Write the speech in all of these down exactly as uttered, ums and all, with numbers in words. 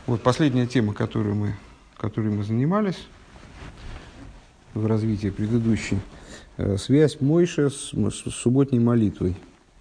Вот последняя тема, которую мы, которой мы занимались в развитии предыдущей, э, связь Мойше с, с субботней молитвой.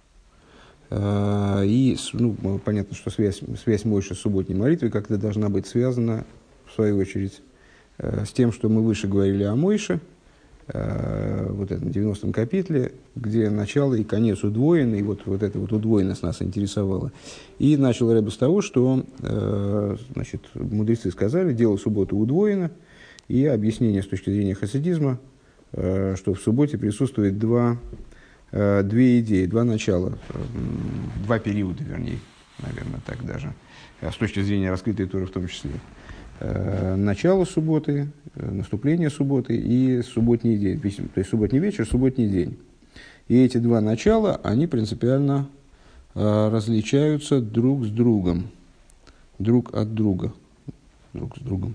Э, и, ну, понятно, что связь, связь Мойше с субботней молитвой как-то должна быть связана, в свою очередь, э, с тем, что мы выше говорили о Мойше, э, вот этом девяностом капитле, где начало и конец удвоены, и вот, вот эта вот удвоенность нас интересовала. И начал Ребе с того, что э, значит, мудрецы сказали, дело субботы удвоено, и объяснение с точки зрения хасидизма, э, что в субботе присутствует два, э, две идеи, два начала, э, два периода, вернее, наверное, так даже, с точки зрения раскрытой Торы в том числе. Э, начало субботы, э, наступление субботы и субботний день, то есть субботний вечер, субботний день. И эти два начала, они принципиально э, различаются друг с другом, друг от друга, друг с другом.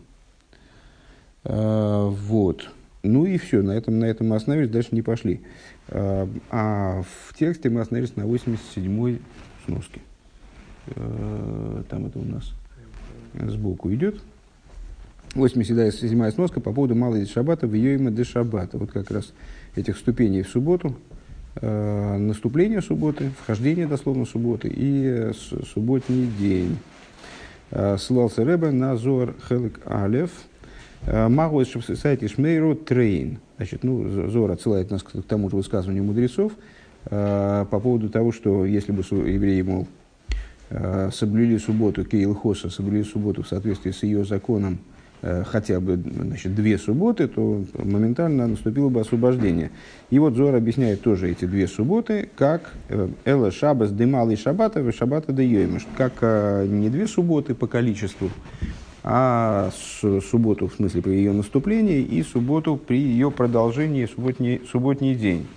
Э, вот. Ну и все, на этом, на этом мы остановились, дальше не пошли. Э, а в тексте мы остановились на восемьдесят седьмой сноске. Э, там это у нас сбоку идет. восемьдесят седьмая сноска по поводу малой шаббата в Йойма де шаббата. Вот как раз этих ступеней в субботу. Э, наступление субботы, вхождение дословно субботы и с, субботний день. Э, ссылался Ребе на Зоар Хелек Алеф. Магу из сайта Шмейру Трейн. Значит, ну, Зоар отсылает нас к тому же высказыванию мудрецов э, по поводу того, что если бы евреи, мол, э, соблюли субботу, Кейлхоса, соблюли субботу в соответствии с ее законом, хотя бы, значит, две субботы, то моментально наступило бы освобождение. И вот Зоар объясняет тоже эти две субботы, как Эла Шабас де Малый Шаббата, Шаббата де Йоймеш, как не две субботы по количеству, а субботу, в смысле, при ее наступлении, и субботу при ее продолжении, субботний, субботний день.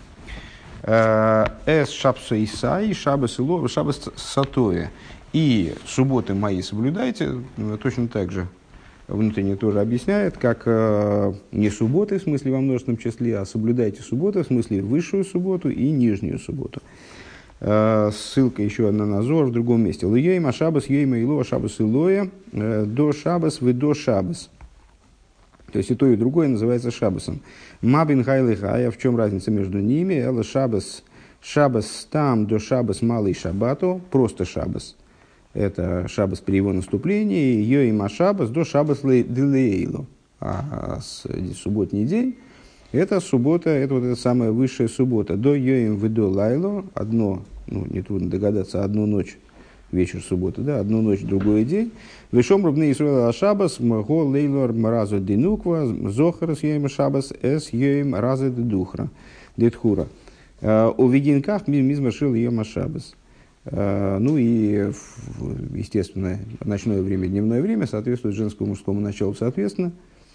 Эс Шабса Исаи, Шабас Ило, Шабас Сатоя. И субботы мои соблюдайте, точно так же. Внутренне тоже объясняет, как э, не субботы, в смысле во множественном числе, а соблюдайте субботу, в смысле высшую субботу и нижнюю субботу. Э, ссылка еще одна на Зор в другом месте. Льейма шабас, ейма илоа шабас илоя, э, до шабас, вы до шабас. То есть и то, и другое называется шабасом. Мабин хайлихая, в чем разница между ними? Эла шабас, шабас там, до шабас малый шабату, просто шабас. Это шаббас при его наступлении, йоима шаббас до шаббас делейлу. А субботний день – это суббота, это вот эта самая высшая суббота. До йоим ведо лайло, одно, ну, нетрудно догадаться, одну ночь, вечер субботы, да, одну ночь, другой день. Вешом рубны Исруэла шаббас, мго лейлор маразу динуква, зохарас йоим шаббас, эс йоим разы дедухра, дедхура. У вегинках мизмашил йома шаббас. Ну и, естественно, ночное время, дневное время соответствует женскому и мужскому началу соответственно.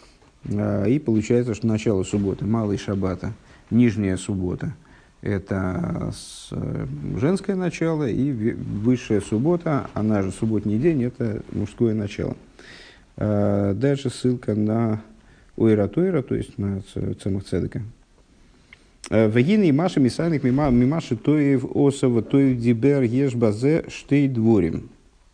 И получается, что начало субботы, малый шаббата, нижняя суббота – это женское начало, и высшая суббота, она же субботний день, это мужское начало. Дальше ссылка на Ойра Тойра, то есть на Цемах Цедека. Вегины и Маша Мисайник Мимаши Тоев Осова Тоев Дибер Ешбазе Штей Дворим.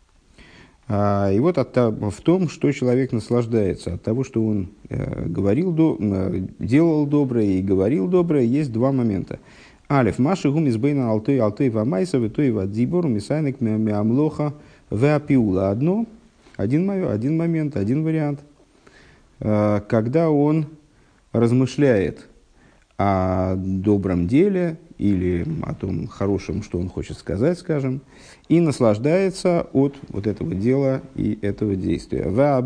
И вот от, в том, что человек наслаждается, от того, что он э, говорил, до, э, делал доброе и говорил доброе, есть два момента. Алиф Маши Гумис Бейна Алтой Алтой Вамайса Тоев Адзибор Мисайник Миамлоха Веапиула. Одно, один, один момент, один вариант, э, когда он размышляет о добром деле или о том хорошем, что он хочет сказать, скажем, и наслаждается от вот этого дела и этого действия.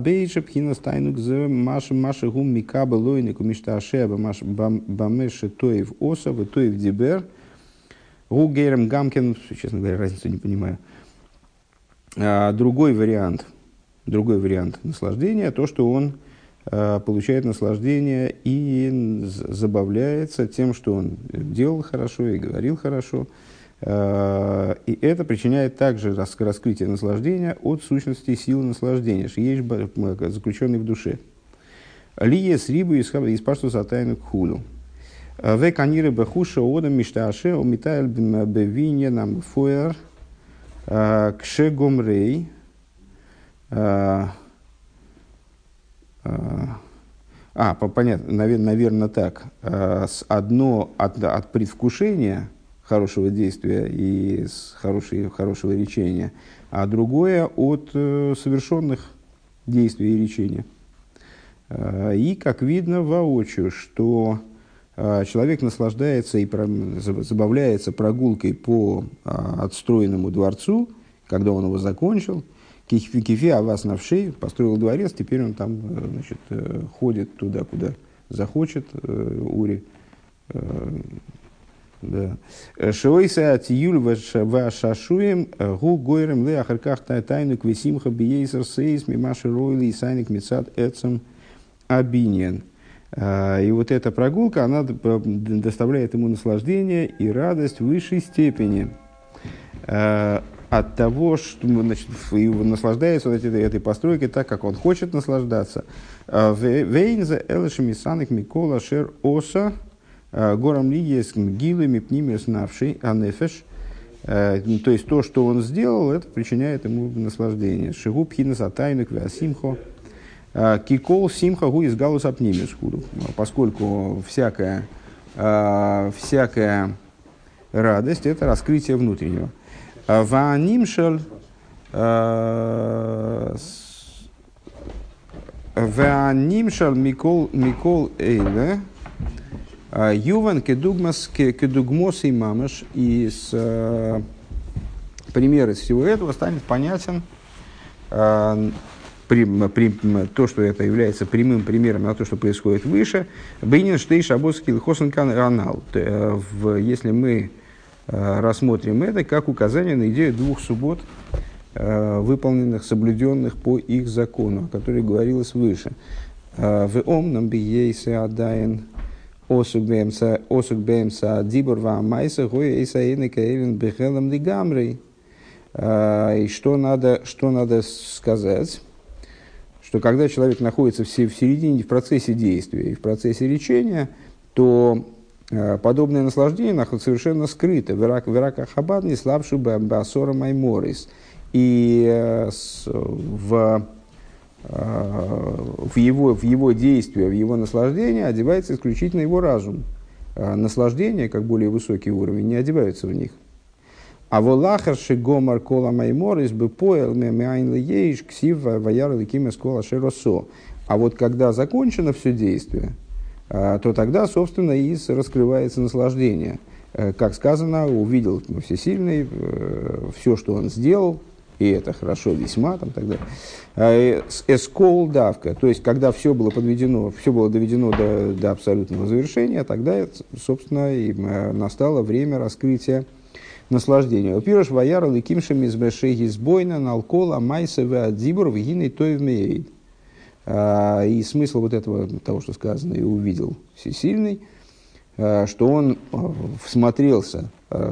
Честно говоря, разницу не понимаю. Другой вариант, другой вариант наслаждения, то, что он получает наслаждение и забавляется тем, что он делал хорошо и говорил хорошо. И это причиняет также раскрытие наслаждения от сущности силы наслаждения, шиеш заключенный в душе. Лие с рибу из пашту сатайну кхулу. В канире бахуша одам мишташе умитайл бевинья нам фуэр кше гомрей А, понятно, наверное, наверное так. Одно от, от предвкушения хорошего действия и с хорошей, хорошего речения, а другое от совершенных действий и речения. И, как видно воочию, что человек наслаждается и забавляется прогулкой по отстроенному дворцу, когда он его закончил. Кифи авас навшей, построил дворец, теперь он там, значит, ходит туда, куда захочет, Ури. Шойса тиюль вашашуем гу гойрем ле ахарках тайну квесимха биейсер сейс мимаши ройли и сайник мецад эцем абиньян. И вот эта прогулка, она доставляет ему наслаждение и радость в высшей степени. От того, что, значит, наслаждается вот этой, этой постройкой так, как он хочет наслаждаться. Вейнза элэшами саных микола шер оса горам лигиес гилами пнимес навший анефеш. То есть то, что он сделал, это причиняет ему наслаждение. Шигуб хинас атайнук веасимхо кикол симха гу из галус апнимес худу. Поскольку всякая, всякая радость – это раскрытие внутреннего. Ваанимшал Ваанимшал Микол Микол Эйле Юван кедугмас кедугмос и мамаш. И с пример из всего этого станет понятен при, при, то, что это является прямым примером на то, что происходит выше. Бейнин штей шабоский хосен канал. Если мы рассмотрим это как указание на идею двух суббот, выполненных, соблюденных по их закону, о которой говорилось выше. В омном биейсе адаин осук бэмса дибор ваамайса гой эйсаэйны каэлин бэхэлам лигамрей. И что надо, что надо сказать? Что когда человек находится в середине, в процессе действия и в процессе речения, то подобное наслаждение находится совершенно скрыто. Верака хабад не слабшу басора майморис. И в, в, его, в его действие, в его наслаждение одевается исключительно его разум. Наслаждение, как более высокий уровень, не одеваются в них. А волахарши гомар кола майморис бы поэл мемяйн лееш ксив ваяр леким эскола шеросо. А вот когда закончено все действие, то тогда, собственно, и раскрывается наслаждение. Как сказано, увидел Всесильный все, что он сделал, и это хорошо весьма, там, тогда. Эскол давка, то есть, когда все было подведено, все было доведено до, до абсолютного завершения, тогда, собственно, и настало время раскрытия наслаждения. Во-первых, ваяра ликимшами из бешеги сбойна налкола майсеве адзибур вгиной тоевмеид. И смысл вот этого, того, что сказано, и увидел Всесильный, что он всмотрелся,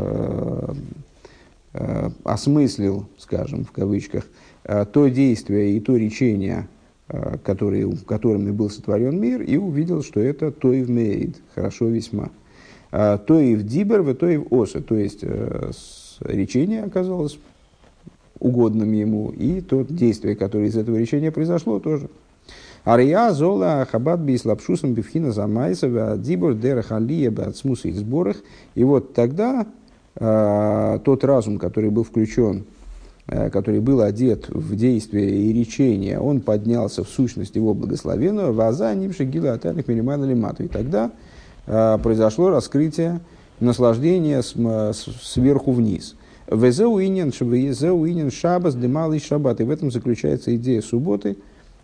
осмыслил, скажем, в кавычках, то действие и то речение, которые, которыми был сотворен мир, и увидел, что это тоев меид, хорошо весьма. Тоев дибер, тоев оса, то есть речение оказалось угодным ему, и то действие, которое из этого речения произошло, тоже. Ария зола хабад бис лапшусом бифхина замайсова дибор дерахалия бацмуса и сборах. И вот тогда э, тот разум, который был включен, э, который был одет в действие и речение, он поднялся в сущность его благословенного, ваза нимши гила атаних милимана лимату. И тогда э, произошло раскрытие наслаждения с, с, сверху вниз. Везеуинен шабас демалый шаббат. И в этом заключается идея субботы,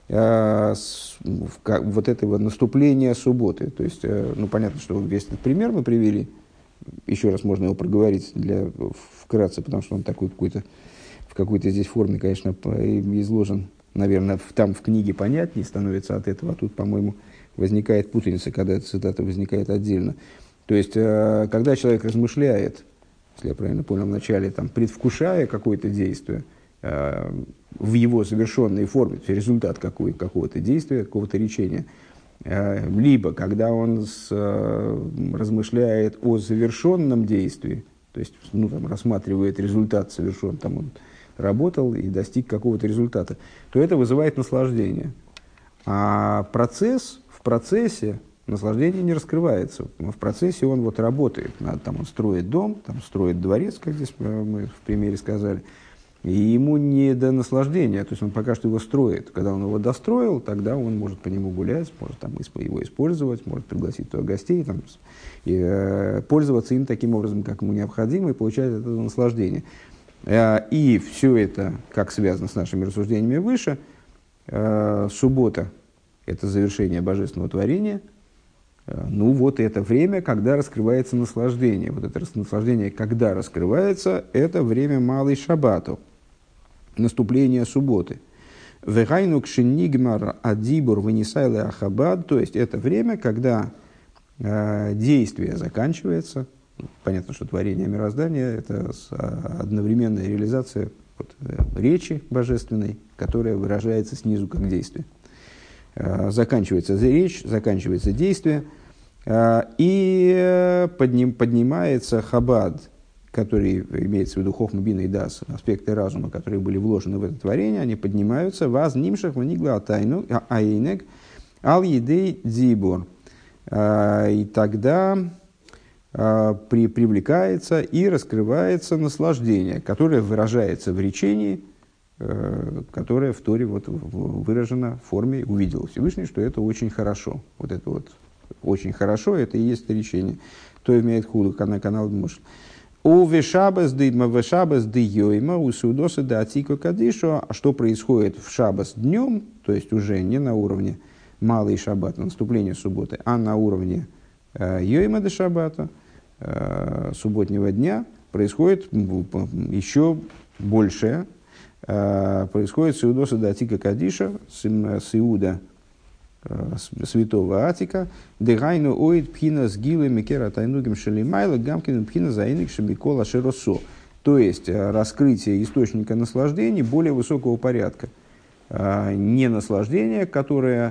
вот этого наступления субботы. То есть, ну, понятно, что весь этот пример мы привели, еще раз можно его проговорить для, вкратце, потому что он такой какой-то, в какой-то здесь форме, конечно, изложен, наверное, в, там в книге понятнее становится от этого, а тут, по-моему, возникает путаница, когда эта цитата возникает отдельно. То есть, когда человек размышляет, если я правильно понял вначале, там, предвкушая какое-то действие, в его завершенной форме, то есть результат какой, какого-то действия, какого-то речения, либо когда он с, размышляет о завершенном действии, то есть, ну, там, рассматривает результат совершен, там он работал и достиг какого-то результата, то это вызывает наслаждение. А процесс, в процессе наслаждение не раскрывается. В процессе он вот работает. Там он строит дом, там строит дворец, как здесь мы в примере сказали. И ему не до наслаждения, то есть он пока что его строит. Когда он его достроил, тогда он может по нему гулять, может там его использовать, может пригласить туда гостей, там, и, э, пользоваться им таким образом, как ему необходимо, и получать от этого наслаждение. Э, и все это, как связано с нашими рассуждениями выше, э, суббота – это завершение божественного творения. Э, ну вот это время, когда раскрывается наслаждение. Вот это наслаждение, когда раскрывается, это время малой шаббату. Наступление субботы. Вегайну кшенигмар адибур венисайле ахабад, то есть это время, когда э, действие заканчивается. Понятно, что творение мироздания – это одновременная реализация вот, э, речи божественной, которая выражается снизу как действие. Э, заканчивается речь, заканчивается действие, э, и подним, поднимается хабад, который имеется в виду хохма, бина и дас, аспекты разума, которые были вложены в это творение, они поднимаются ваз нимшах ванигла атайну айнег ал едей дзибор. И тогда при, привлекается и раскрывается наслаждение, которое выражается в речении, которое в Торе вот выражено в форме «увидел Всевышний», что это очень хорошо. Вот это вот очень хорошо, это и есть речение. То имеет худу на канал Мушл. У вешабас дыдма вешабас дыйойма у судоса да атико кадишо. Что происходит в шабас днем, то есть уже не на уровне малый шаббат, наступления субботы, а на уровне э, йойма де шаббата, э, субботнего дня, происходит еще большее. Э, происходит сеудоса да атико кадиша, сеуда святого Атика, дегайну оид пхина с гилой мекера тайнугим шелимайла гамкин пхина заиник шебикола шеросо. То есть раскрытие источника наслаждений более высокого порядка. Не наслаждение, которое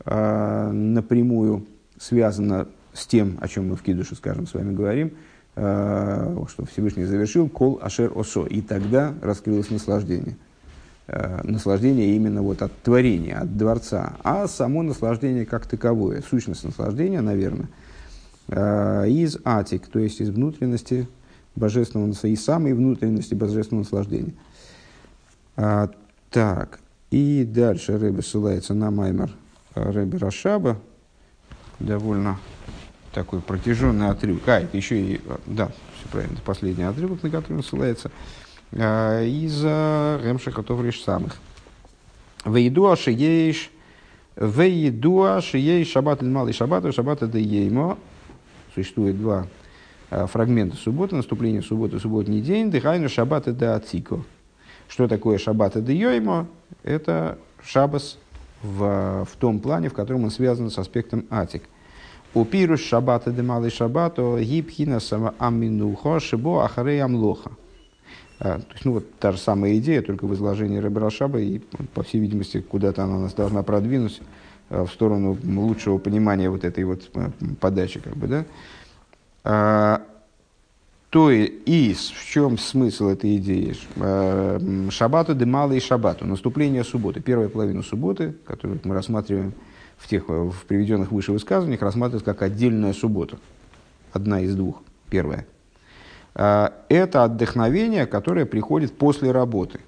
напрямую связано с тем, о чем мы в Кидуше, скажем, с вами говорим, что Всевышний завершил кол ашер осо, и тогда раскрылось наслаждение. Наслаждение именно вот от творения, от дворца, а само наслаждение как таковое, сущность наслаждения, наверное, из атик, то есть из внутренности божественного, из самой внутренности божественного наслаждения. А, так, и дальше Ребе ссылается на маймер Ребе Рашаба, довольно такой протяженный отрывок, а, это еще и, да, все правильно, последний отрывок, на который он ссылается, из Ремшиха Товриш самых. Вейдуа шееш, вейдуа шееш шаббат иль малый шаббат, шаббат де еймо. Существует два фрагмента субботы, наступление субботы, субботний день, дыхайну шаббат де ацико. Что такое шаббат де еймо? Это шаббас в, в том плане, в котором он связан с аспектом атик. У пируш шаббата де малый шаббат, гибхина сама аминухо шибо ахарей амлоха. А, то есть, ну, вот та же самая идея, только в изложении Ребе Рашаба, и, по всей видимости, куда-то она нас должна продвинуть а, в сторону лучшего понимания вот этой вот а, подачи, как бы, да. А, то и в чем смысл этой идеи? А, шаббату де малый шаббату, наступление субботы, первая половина субботы, которую мы рассматриваем в тех в приведенных выше высказываниях, рассматривается как отдельная суббота, одна из двух, первая. Это отдохновение, которое приходит после работы.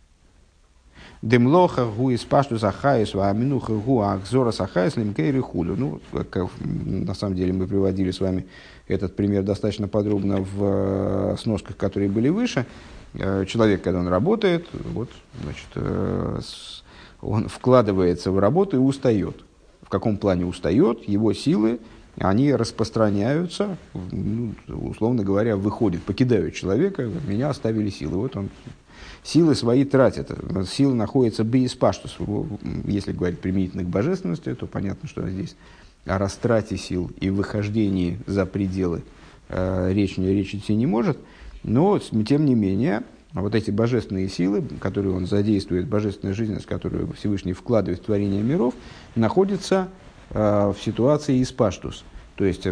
Демлоха гу испашту захаис ва аминуха гу ахзора сахаис лимкейри худу. Ну, как, на самом деле мы приводили с вами этот пример достаточно подробно в сносках, которые были выше. Человек, когда он работает, вот, значит, он вкладывается в работу и устает. В каком плане устает? Его силы, они распространяются, ну, условно говоря, выходят, покидают человека, меня оставили силы. Вот он силы свои тратит. Силы находятся без паштус. Если говорить применительно к божественности, то понятно, что здесь о растрате сил и выхождении за пределы э, речь, речь идти не может. Но, тем не менее, вот эти божественные силы, которые он задействует, божественная жизненность, которую Всевышний вкладывает в творение миров, находятся в ситуации испаштус, то есть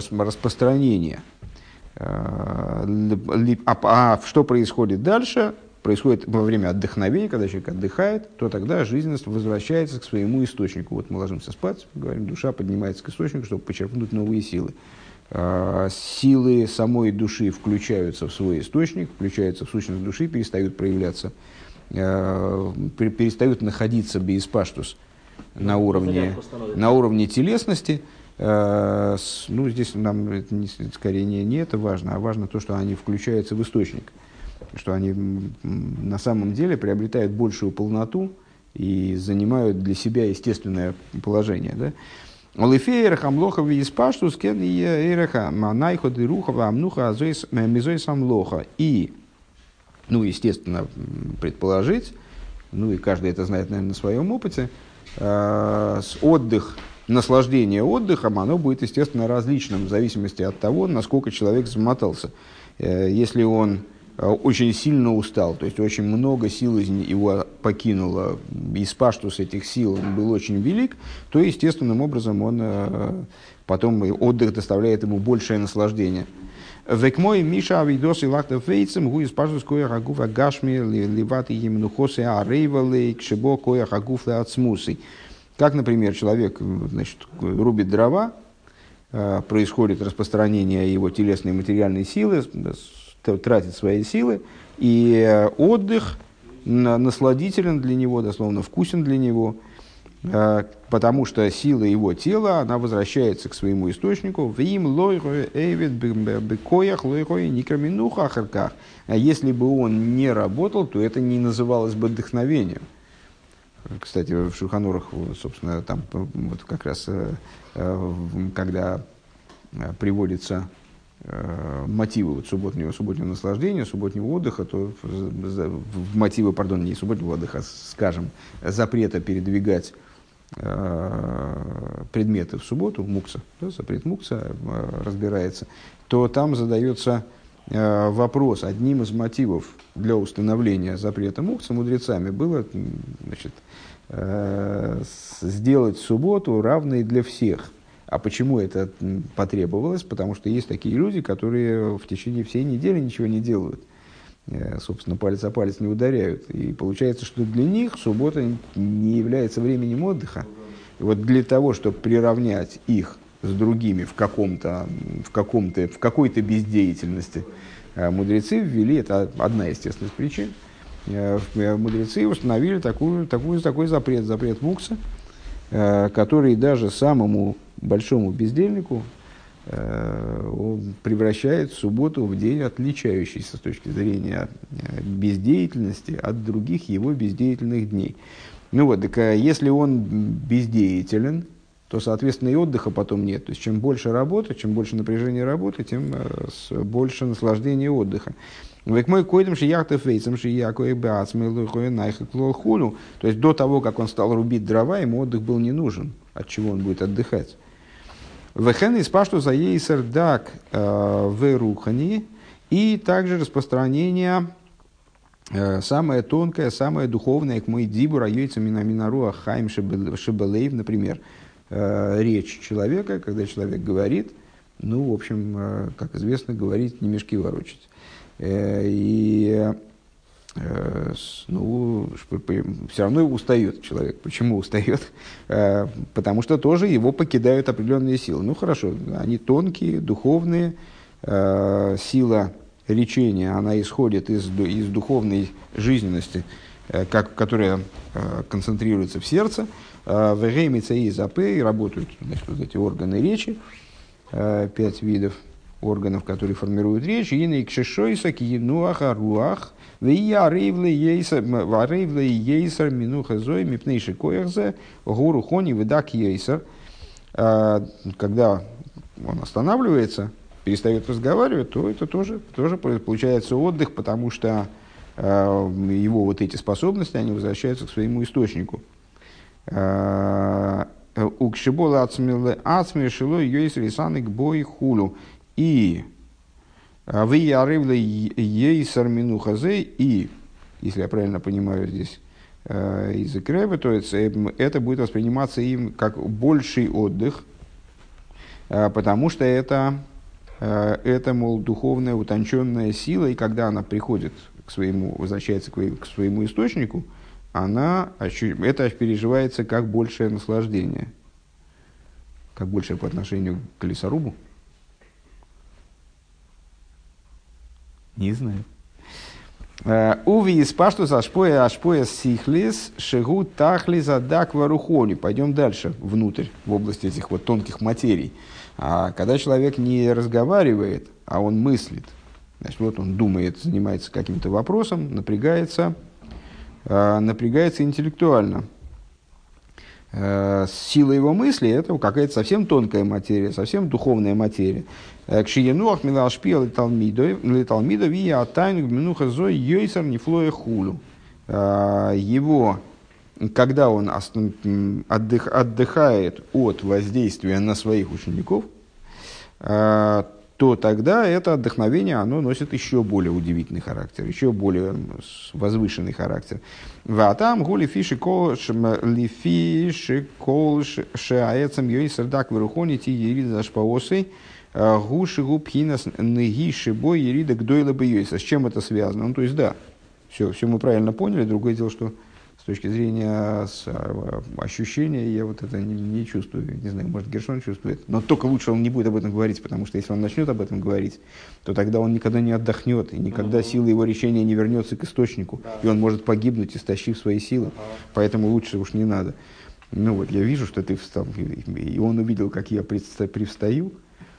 распространение. А, а что происходит дальше? происходит во время отдохновения, когда человек отдыхает, то тогда жизненность возвращается к своему источнику. Вот мы ложимся спать, говорим, душа поднимается к источнику, чтобы почерпнуть новые силы. Силы самой души включаются в свой источник, включаются в сущность души, перестают проявляться, перестают находиться бейспаштус на уровне, на уровне телесности. Ну, здесь нам это не, скорее не, не это важно, а важно то, что они включаются в источник, что они на самом деле приобретают большую полноту и занимают для себя естественное положение. Да? Олифеер хамлоха виспаштус кен и эреха манайхо дырухова амнуха мизой самлоха. И, ну, естественно, предположить, ну и каждый это знает, наверное, на своем опыте, э, с отдых, наслаждение отдыхом, оно будет, естественно, различным в зависимости от того, насколько человек замотался. Э, если он очень сильно устал, то есть очень много сил из его покинуло, и спаштус этих сил был очень велик, то естественным образом он потом отдых доставляет ему большее наслаждение. Векмой Миша Авидос и Лахта Фейцем гуи спаштус коя хагуф агашми ливат и емнухосы арейвалей кшебо коя хагуф ацмусы. Как, например, человек, значит, рубит дрова, происходит распространение его телесной и материальной силы, тратит свои силы, и отдых насладителен для него, дословно вкусен для него, потому что сила его тела, она возвращается к своему источнику. А если бы он не работал, то это не называлось бы вдохновением. Кстати, в Шулхан Арух, собственно, там вот как раз, когда приводится мотивы вот субботнего, субботнего наслаждения, субботнего отдыха, то в мотивы, пардон, не субботнего отдыха, скажем, запрета передвигать э, предметы в субботу, мукса, да, запрет мукса э, разбирается, то там задается э, вопрос, одним из мотивов для установления запрета мукса мудрецами было, значит, э, сделать субботу равной для всех. А почему это потребовалось? Потому что есть такие люди, которые в течение всей недели ничего не делают. Собственно, палец о палец не ударяют. И получается, что для них суббота не является временем отдыха. И вот для того, чтобы приравнять их с другими в, каком-то, в, каком-то, в какой-то бездеятельности, мудрецы ввели, это одна, естественно, из причин, мудрецы установили такую, такую, такой запрет, запрет мукса, который даже самому большому бездельнику э, он превращает субботу в день, отличающийся с точки зрения бездеятельности от других его бездеятельных дней. Ну вот, так, если он бездеятелен, то, соответственно, и отдыха потом нет. То есть, чем больше работы, чем больше напряжения работы, тем э, с, больше наслаждения отдыха. Век мой койдем шияхта фейцем шиякой баацмелухой найхаклол хулю. То есть, до того, как он стал рубить дрова, ему отдых был не нужен. От чего он будет отдыхать? Вехен из пашту за ейсер дак в рухани. И также распространение э, самое тонкое, самое духовное, к мой дибура йойца минаминаруа хайм шебелейв, например, э, речь человека, когда человек говорит, ну, в общем, э, как известно, говорить не мешки ворочать. Э, и э, ну, все равно устает человек. Почему устает? Э, потому что тоже его покидают определенные силы. Ну, хорошо, они тонкие, духовные. Э, сила речения, она исходит из, из духовной жизненности, э, как, которая э, концентрируется в сердце. В Реймице и Запе работают, значит, вот эти органы речи, э, пять видов органов, которые формируют речь. И на икшешойса киенуаха руах вия рейвле ейсер минуха зой мипнейши кояхзе гуру хони выдак ейсер. Когда он останавливается, перестает разговаривать, то это тоже, тоже получается отдых, потому что э, его вот эти способности, они возвращаются к своему источнику. Укшибола ацмешило йойс рисаник бой хулу. И вы ярывле ейсар минухазе, и, если я правильно понимаю здесь э, язык Ребе, то это, это будет восприниматься им как больший отдых, э, потому что это, э, это, мол, духовная утонченная сила, и когда она приходит к своему, возвращается к своему источнику, она, это переживается как большее наслаждение. Как большее по отношению к лесорубу? Не знаю. Уви из паштус ашпоя ашпоя сихлис шегу тахли задак варухони. Пойдем дальше, внутрь, в область этих вот тонких материй. А когда человек не разговаривает, а он мыслит, значит, вот он думает, занимается каким-то вопросом, напрягается, напрягается интеллектуально. Сила его мысли – это какая-то совсем тонкая материя, совсем духовная материя. Кшиенуах милашпил литалмидов и атайну гминуха зой йойсар нефлоя хулу. Его, когда он отдых, отдыхает от воздействия на своих учеников, то тогда это отдохновение, оно носит еще более удивительный характер, еще более возвышенный характер. Ватам гули фиши кол лифиши кол шаэцам йойсардак вырухони ти ерида зашпаосой гуши губхинас нагиши бой ерида гдойла бы йойса. С чем это связано? Ну, то есть, да, все, все мы правильно поняли. Другое дело, что с точки зрения ощущения я вот это не, не чувствую. Не знаю, может, Гершон чувствует. Но только лучше он не будет об этом говорить, потому что если он начнет об этом говорить, то тогда он никогда не отдохнет, и никогда mm-hmm. сила его решения не вернется к источнику, да. И он может погибнуть, истощив свои силы. Uh-huh. Поэтому лучше уж не надо. Ну вот, я вижу, что ты встал, и он увидел, как я привстаю.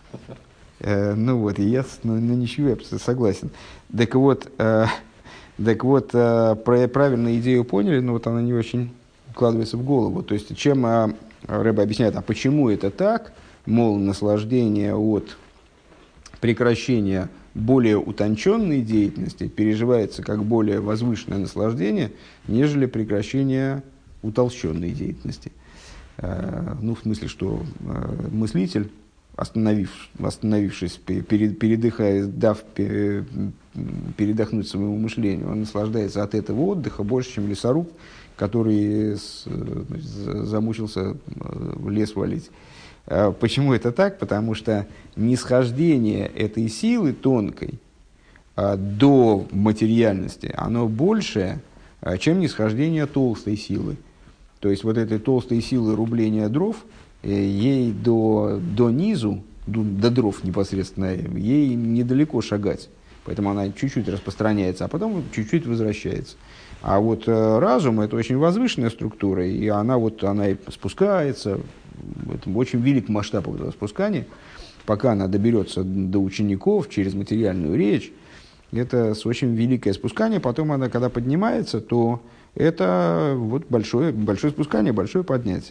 Uh, ну вот, и я на, на ничего я согласен. Так вот... Uh, Так вот, правильно идею поняли, но вот она не очень укладывается в голову. То есть, чем Рэбе объясняет, а почему это так, мол, наслаждение от прекращения более утонченной деятельности переживается как более возвышенное наслаждение, нежели прекращение утолщенной деятельности. Ну, в смысле, что мыслитель, Остановив, остановившись, перед, передыхая, дав передохнуть своему мышлению, он наслаждается от этого отдыха больше, чем лесоруб, который с, значит, замучился в лес валить. Почему это так? Потому что нисхождение этой силы тонкой до материальности, оно больше, чем нисхождение толстой силы. То есть, вот этой толстой силы рубления дров, ей до, до низу, до, до дров непосредственно, ей недалеко шагать. Поэтому она чуть-чуть распространяется, а потом чуть-чуть возвращается. А вот э, разум – это очень возвышенная структура, и она, вот, она спускается, это очень велик масштаб этого спускания, пока она доберется до учеников через материальную речь. Это очень великое спускание. Потом она, когда поднимается, то это вот большое, большое спускание, большое поднятие.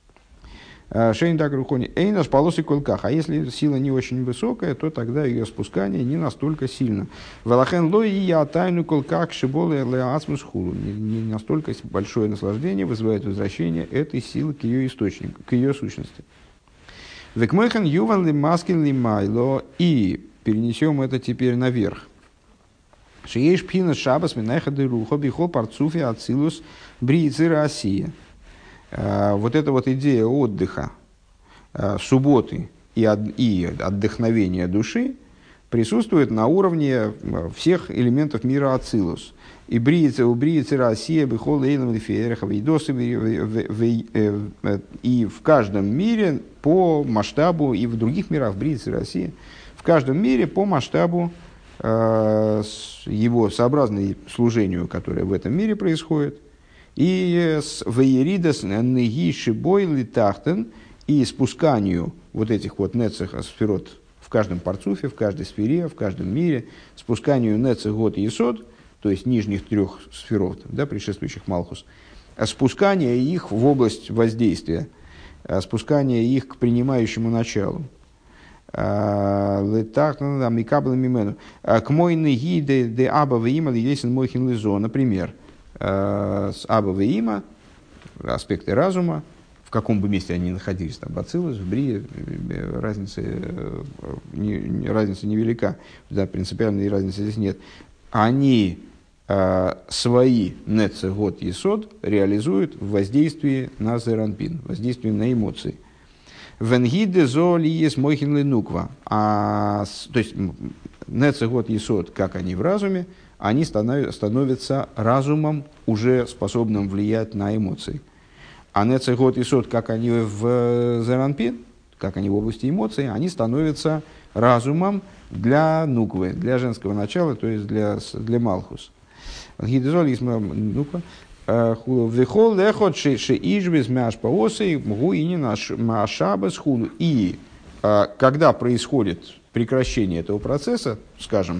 Шейн так рухони эйнаш полосы колках. А если сила не очень высокая, то тогда ее спускание не настолько сильно. Валахен лой и я тайну колках шиболы леасмус хулу. Не настолько большое наслаждение вызывает возвращение этой силы к ее источнику, к ее сущности. Векмойхан юван ли маскин ли майло. И перенесем это теперь наверх. Шееш пхина шабас минайха деруха бихол парцуфи ацилус бриицы Россия. Вот эта вот идея отдыха, субботы и, от, и отдохновения души присутствует на уровне всех элементов мира Ацилус. И бриицы, у бриицы Россия, бихол эйлам лифиэрха, вейдосы, и в каждом мире по масштабу, и в других мирах, бриицы Россия, в каждом мире по масштабу его сообразной служению, которое в этом мире происходит, и с вееридас неги шибой литахтен, и спусканию вот этих вот нецех сферот в каждом парцуфе, в каждой сфере, в каждом мире, спусканию нецех год есод, то есть нижних трех сферот, да, предшествующих Малхус, спускание их в область воздействия, спускание их к принимающему началу. Литахтен амикаблем мимену. К мой неги де аба веима лесен мойхин лизо, например, с Аба Веима, аспекты разума, в каком бы месте они ни находились, там, Бацилус, в Брии, разница, не, разница невелика, да, принципиальной разницы здесь нет. Они э, свои нецех год есод реализуют в воздействии на зеранпин, воздействии на эмоции. Венгиде зо лиес мойхин ленуква. То есть, нецех год есод, как они в разуме, они становятся разумом, уже способным влиять на эмоции. А нецехот и сот, как они в Зеранпин, как они в области эмоций, они становятся разумом для нуквы, для женского начала, то есть для, для малхус. Вехол лехот шеишбез мяш паосей мгуини наш машабас худу. И когда происходит прекращение этого процесса, скажем,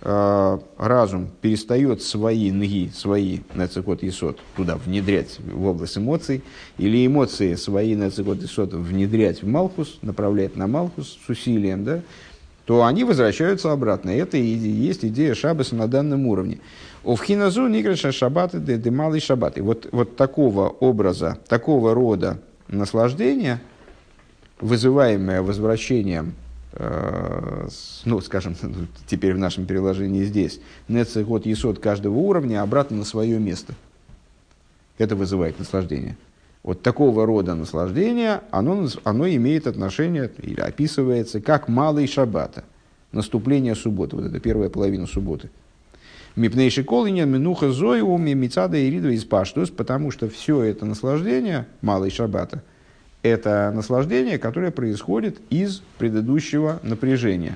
разум перестает свои ноги, свои нецекот и сот туда внедрять в область эмоций, или эмоции свои нецекот и сот внедрять в малхус, направлять на малхус с усилием, да, то они возвращаются обратно. Это и есть идея шаббаса на данном уровне. Овхиназу ниграша шаббаты де малый шаббат. И вот, вот такого образа, такого рода наслаждения, вызываемое возвращением, э, ну, скажем, теперь в нашем переложении здесь, нецехот есот каждого уровня обратно на свое место. Это вызывает наслаждение. Вот такого рода наслаждение, оно, оно имеет отношение или описывается как малый шаббата, наступление субботы, вот это первая половина субботы. Мипнейши колинен минуха зоиу мицада иридва из паштус, потому что все это наслаждение, малый шаббата, это наслаждение, которое происходит из предыдущего напряжения.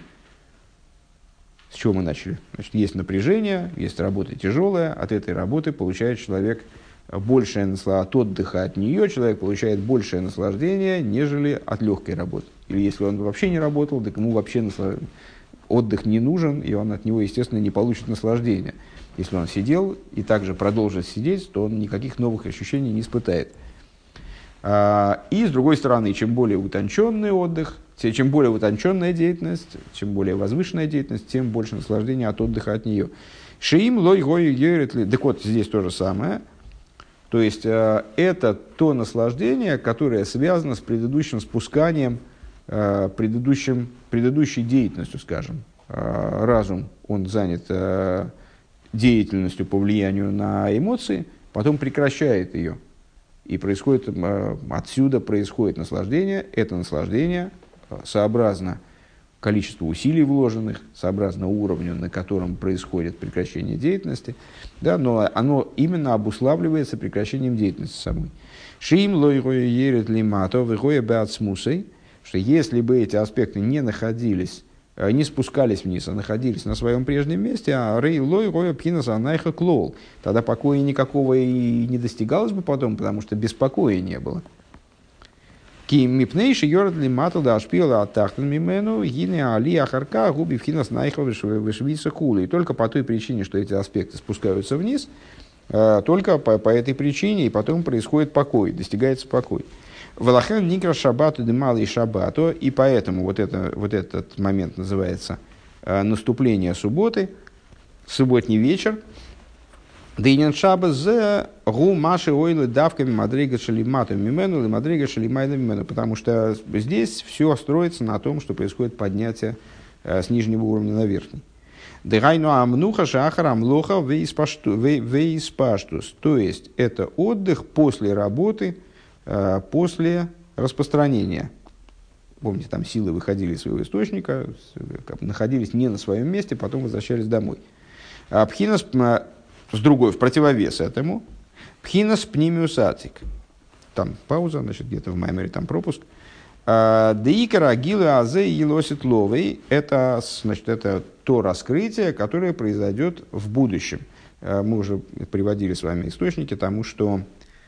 С чего мы начали? Значит, есть напряжение, есть работа тяжелая, от этой работы получает человек большее наслаждение, от отдыха от нее человек получает большее наслаждение, нежели от легкой работы. Или если он вообще не работал, так ему вообще наслаж... отдых не нужен, и он от него, естественно, не получит наслаждения. Если он сидел и также продолжит сидеть, то он никаких новых ощущений не испытает. И, с другой стороны, чем более утонченный отдых, чем более утонченная деятельность, чем более возвышенная деятельность, тем больше наслаждения от отдыха от нее. Шиим лой гой йорит ли. Так вот, здесь то же самое. То есть, это то наслаждение, которое связано с предыдущим спусканием, предыдущим, предыдущей деятельностью, скажем. Разум, он занят деятельностью по влиянию на эмоции, потом прекращает ее. И происходит, отсюда происходит наслаждение. Это наслаждение сообразно количеству усилий вложенных, сообразно уровню, на котором происходит прекращение деятельности, да, но оно именно обуславливается прекращением деятельности самой. Шиим лойгоя ерет лимато выгоя беатсмусой, что если бы эти аспекты не находились, не спускались вниз, а находились на своем прежнем месте, а рей лойгоя пхинас анайха клоул, тогда покоя никакого и не достигалось бы потом, потому что беспокоя не было. Мипнейши йордли матада ашпила атахтан мимену гине али ахарка губи вхинас найха вышвица кулы. И только по той причине, что эти аспекты спускаются вниз, только по, по этой причине и потом происходит покой, достигается покой. Валахан никра шабату де малый шабату, и поэтому вот, это, вот этот момент называется наступление субботы, субботний вечер. Дейнен шаба зе гу маши ойлы давками мадрига шалимату мимену или мадрига шалимайна мимену, потому что здесь все строится на том, что происходит поднятие с нижнего уровня на верхний. Дегайну амнуха шахар амлоха вейспаштус, то есть это отдых после работы, после распространения. Помните, там силы выходили из своего источника, находились не на своем месте, потом возвращались домой. Пхинас с другой, в противовес этому, пхинас пнимиус атик. Там пауза, значит, где-то в маймере там пропуск. Деикара гилы азе елосит ловей. Это, значит, это то раскрытие, которое произойдет в будущем. Мы уже приводили с вами источники тому, что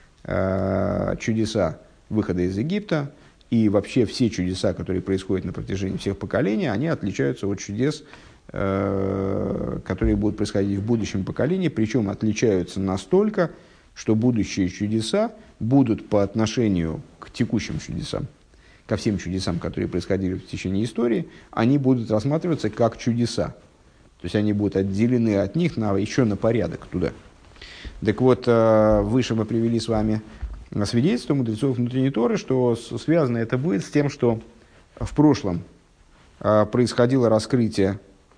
чудеса выхода из Египта и вообще все чудеса, которые происходят на протяжении всех поколений, они отличаются от чудес, которые будут происходить в будущем поколении, причем отличаются настолько, что будущие чудеса будут по отношению к текущим чудесам, ко всем чудесам, которые происходили в течение истории, они будут рассматриваться как чудеса. То есть они будут отделены от них на, еще на порядок туда. Так вот, выше мы привели с вами свидетельство мудрецов внутренней Торы, что связано это будет с тем, что в прошлом происходило раскрытие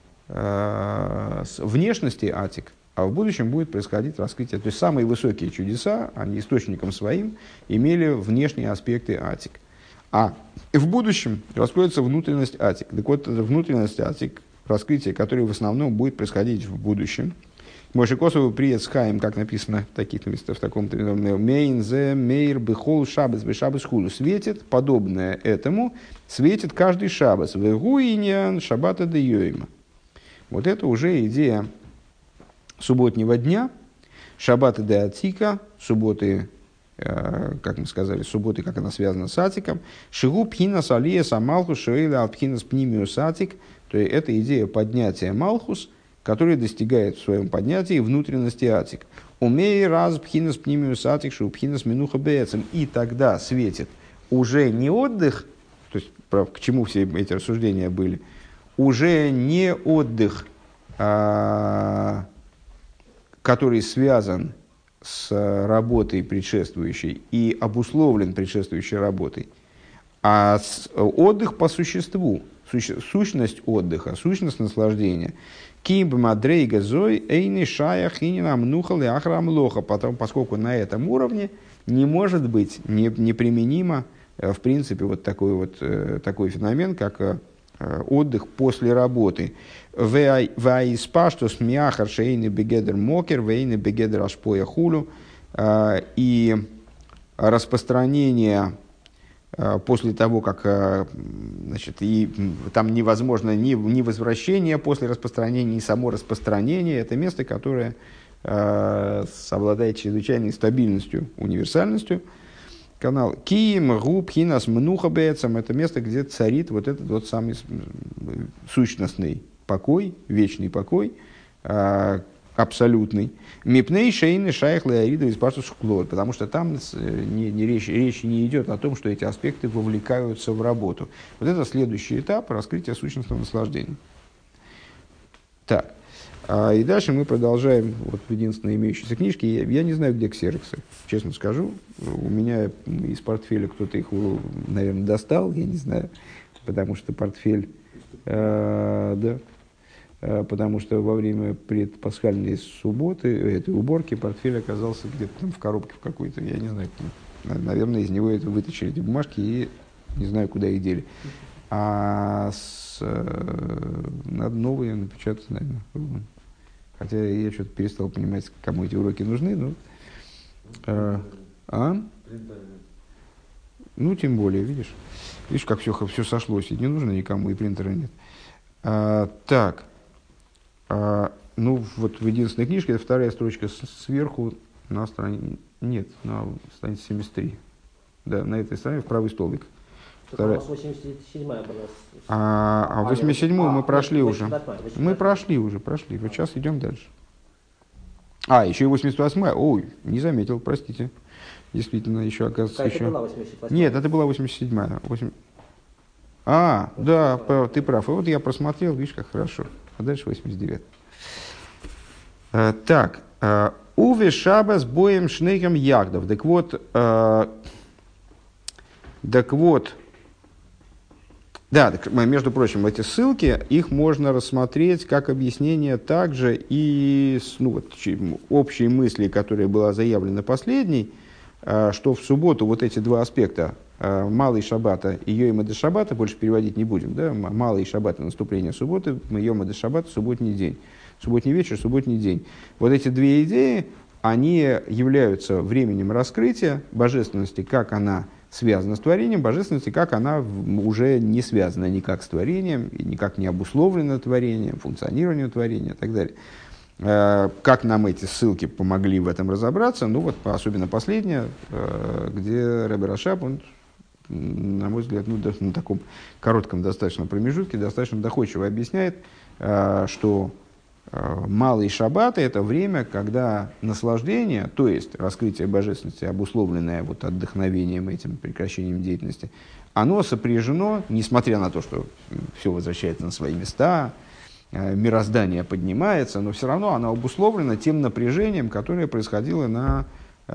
внешности атик, а в будущем будет происходить раскрытие. То есть самые высокие чудеса, они источником своим имели внешние аспекты атик. А в будущем раскроется внутренность атик. Так вот, внутренность атик, раскрытие, которое в основном будет происходить в будущем, Мойши Косову приет с Хаим, как написано в таких местах, в таком-то мейн зе мейр бехол шабас бешабас хулю. Светит, подобное этому, светит каждый шабас. Вегуинян шабата де йойма. Вот это уже идея субботнего дня, шабата де атика, субботы, как мы сказали, субботы, как она связана с атиком, шигу пхинас алия самалхус шейла алпхинас пнимиус атик, то есть это идея поднятия малхус, который достигает в своем поднятии внутренности атик. Умей раз пхинас пнимиус атик, шу пхинас минуха бецем, и тогда светит уже не отдых, то есть к чему все эти рассуждения были, уже не отдых, а, который связан с работой предшествующей и обусловлен предшествующей работой, а отдых по существу, сущность отдыха, сущность наслаждения. Потом, поскольку на этом уровне не может быть не, неприменимо, в принципе, вот такой, вот, такой феномен, как отдых после работы. И распространение после того, как, значит, и там невозможно ни, ни возвращение после распространения, ни само распространение. Это место, которое э, обладает чрезвычайной стабильностью, универсальностью. Канал Киим, Губ, Хинас, Мнуха Бецам — это место, где царит вот этот вот самый сущностный покой, вечный покой, э, абсолютный. Мипней шейны шайх леорида из паштус хклот, потому что там не, не речь, речь не идет о том, что эти аспекты вовлекаются в работу. Вот это следующий этап раскрытия сущностного наслаждения. Так. А, и дальше мы продолжаем вот в единственной имеющейся книжке. Я, я не знаю, где ксероксы, честно скажу. У меня из портфеля кто-то их, наверное, достал, я не знаю, потому что портфель, э, да, потому что во время предпасхальной субботы, этой уборки, портфель оказался где-то там в коробке в какой-то, я не знаю, наверное, из него это вытащили эти бумажки и не знаю, куда их дели. А с, надо новые напечатать, наверное. Хотя я что-то перестал понимать, кому эти уроки нужны. Но, а? а? Ну, тем более, видишь. Видишь, как все, все сошлось. И не нужно никому, и принтера нет. А, так. А, ну, вот в единственной книжке, это вторая строчка сверху на странице, нет, на странице семьдесят три. Да, на этой стороне, в правый столбик. Вторая. восемьдесят седьмая была. А, а восемьдесят седьмую мы прошли уже. Мы прошли уже, прошли. Вот сейчас идем дальше. А, еще и восемьдесят восьмая. Ой, не заметил, простите. Действительно, еще оказывается Какая еще. Была восемьдесят восьмая? Нет, это была восемьдесят седьмая. восемь... А, да, ты прав. И вот я просмотрел, видишь, как хорошо. А дальше восемьдесят девятая. А, так. Уве шаба с боем шнейком ягдов. Так вот, а, так вот, да, так, между прочим, эти ссылки, их можно рассмотреть как объяснение также и ну, вот, общей мысли, которая была заявлена последней, что в субботу вот эти два аспекта, малый шаббата и йома де шаббата, больше переводить не будем, да? Малый шаббат — наступление субботы, йома де шаббата — субботний день, субботний вечер, субботний день. Вот эти две идеи, они являются временем раскрытия божественности, как она связана с творением, божественности, как она уже не связана никак с творением, никак не обусловлена творением, функционированием творения и так далее. Как нам эти ссылки помогли в этом разобраться? Ну вот, особенно последняя, где Ребе Рашаб, он, на мой взгляд, ну, на таком коротком достаточно промежутке, достаточно доходчиво объясняет, что малый шаббат — это время, когда наслаждение, то есть раскрытие божественности, обусловленное вот отдохновением этим, прекращением деятельности, оно сопряжено, несмотря на то, что все возвращается на свои места, мироздание поднимается, но все равно оно обусловлено тем напряжением, которое происходило на,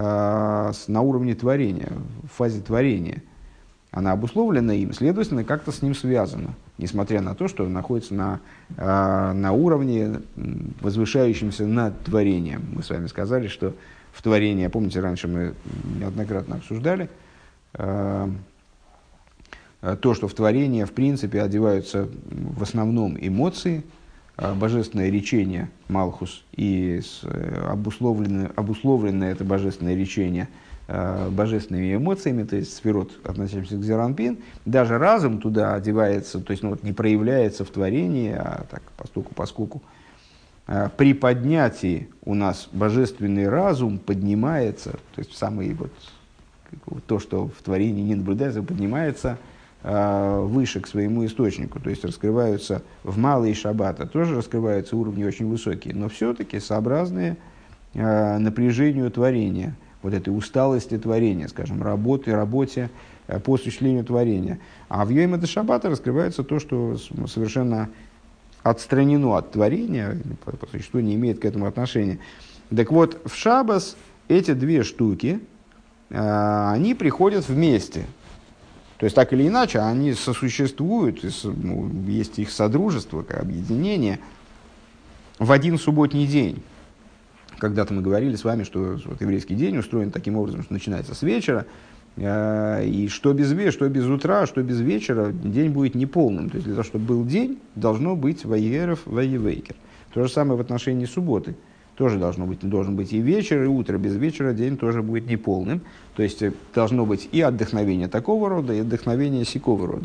на уровне творения, в фазе творения. Она обусловлена им, следовательно, как-то с ним связана, несмотря на то, что находится на, на уровне, возвышающемся над творением. Мы с вами сказали, что в творении, помните, раньше мы неоднократно обсуждали, то, что в творение, в принципе, одеваются в основном эмоции, божественное речение Малхус и обусловленное, обусловленное это божественное речение божественными эмоциями, то есть сферот, относящихся к Зеранпин, даже разум туда одевается, то есть ну, вот, не проявляется в творении, а так постольку поскольку. При поднятии у нас божественный разум поднимается, то есть самый вот, то, что в творении не наблюдается, поднимается выше к своему источнику, то есть раскрываются в малые шаббата, тоже раскрываются уровни очень высокие, но все-таки сообразные напряжению творения, вот этой усталости творения, скажем, работе, работе по осуществлению творения. А в Йом ха-Шаббат раскрывается то, что совершенно отстранено от творения, по, по существу не имеет к этому отношения. Так вот, в Шаббас эти две штуки, они приходят вместе. То есть, так или иначе, они сосуществуют, ну, есть их содружество, как объединение в один субботний день. Когда-то мы говорили с вами, что вот, еврейский день устроен таким образом, что начинается с вечера, э, и что без, что без утра, что без вечера, день будет неполным. То есть, для того, чтобы был день, должно быть ваеров, ваевейкер. То же самое в отношении субботы. Тоже должно быть, должен быть и вечер, и утро. Без вечера день тоже будет неполным. То есть, должно быть и отдохновение такого рода, и отдохновение сякого рода.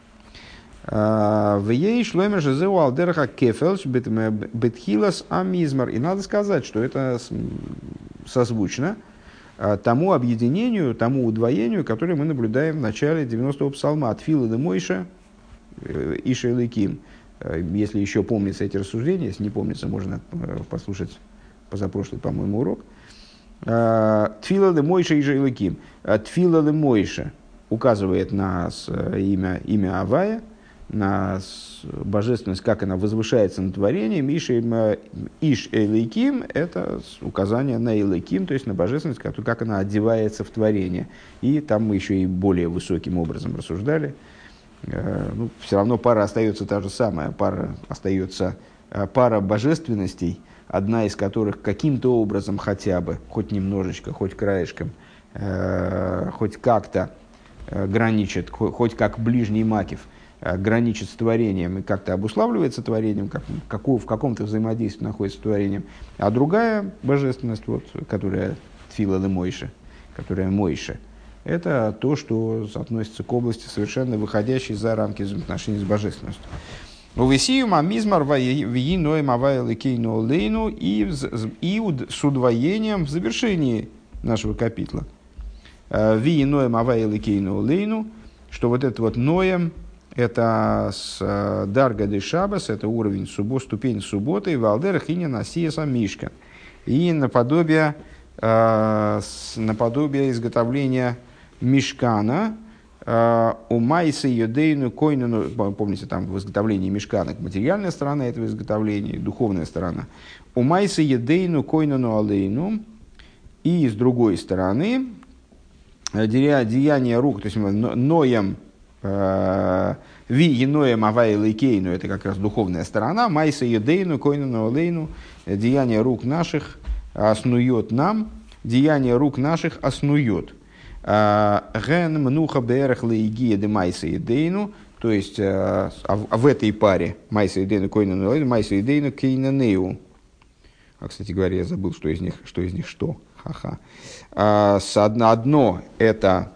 В ей шломер жезеу алдерха кефелш бетхилас амизмар. И надо сказать, что это созвучно тому объединению, тому удвоению, которое мы наблюдаем в начале девяностого псалма от Фила де Мойша Иша Элоким. Если еще помнится эти рассуждения, если не помнится, можно послушать позапрошлый, по-моему, урок. Тфила де Мойша Иша Элоким. Тфила де Мойша указывает на имя, имя Авая, на божественность, как она возвышается над творением. Иш Элоким – это указание на Элоким, то есть на божественность, как она одевается в творение. И там мы еще и более высоким образом рассуждали. Ну, все равно пара остается та же самая. Пара остается пара божественностей, одна из которых каким-то образом хотя бы, хоть немножечко, хоть краешком, хоть как-то граничит, хоть как ближний макив, граничит с творением и как-то обуславливается творением, как, какого, в каком-то взаимодействии находится с творением. А другая божественность, вот, которая Тфила де Мойша, которая Мойша, это то, что относится к области, совершенно выходящей за рамки взаимоотношений с божественностью. Увесиюм амизмар вииноем авайлыкейну лейну и с удвоением в завершении нашего капитла. Вииноем авайлыкейну лейну, что вот это вот ноем, это с дарга де шабас, это уровень суббот, ступень субботы, валдер хиня насиеса мишка. И наподобие, наподобие изготовления мишкана, у майса йодейну койну, помните, там в изготовлении мишкана материальная сторона этого изготовления, духовная сторона. У майса йодейну койну алейну, и с другой стороны деяние рук, то есть ноем, ви еноем авай лейкейну, это как раз духовная сторона, майса йодейну койну алейну, деяние рук наших оснует нам, деяние рук наших оснует. Ген мнуха берех лейгия де майса едейну, то есть а в этой паре майса едейну койну алейну, майса едейну кейнанеу. А, кстати говоря, я забыл, что из них что. Из них что. Ха-ха. А, одно, одно это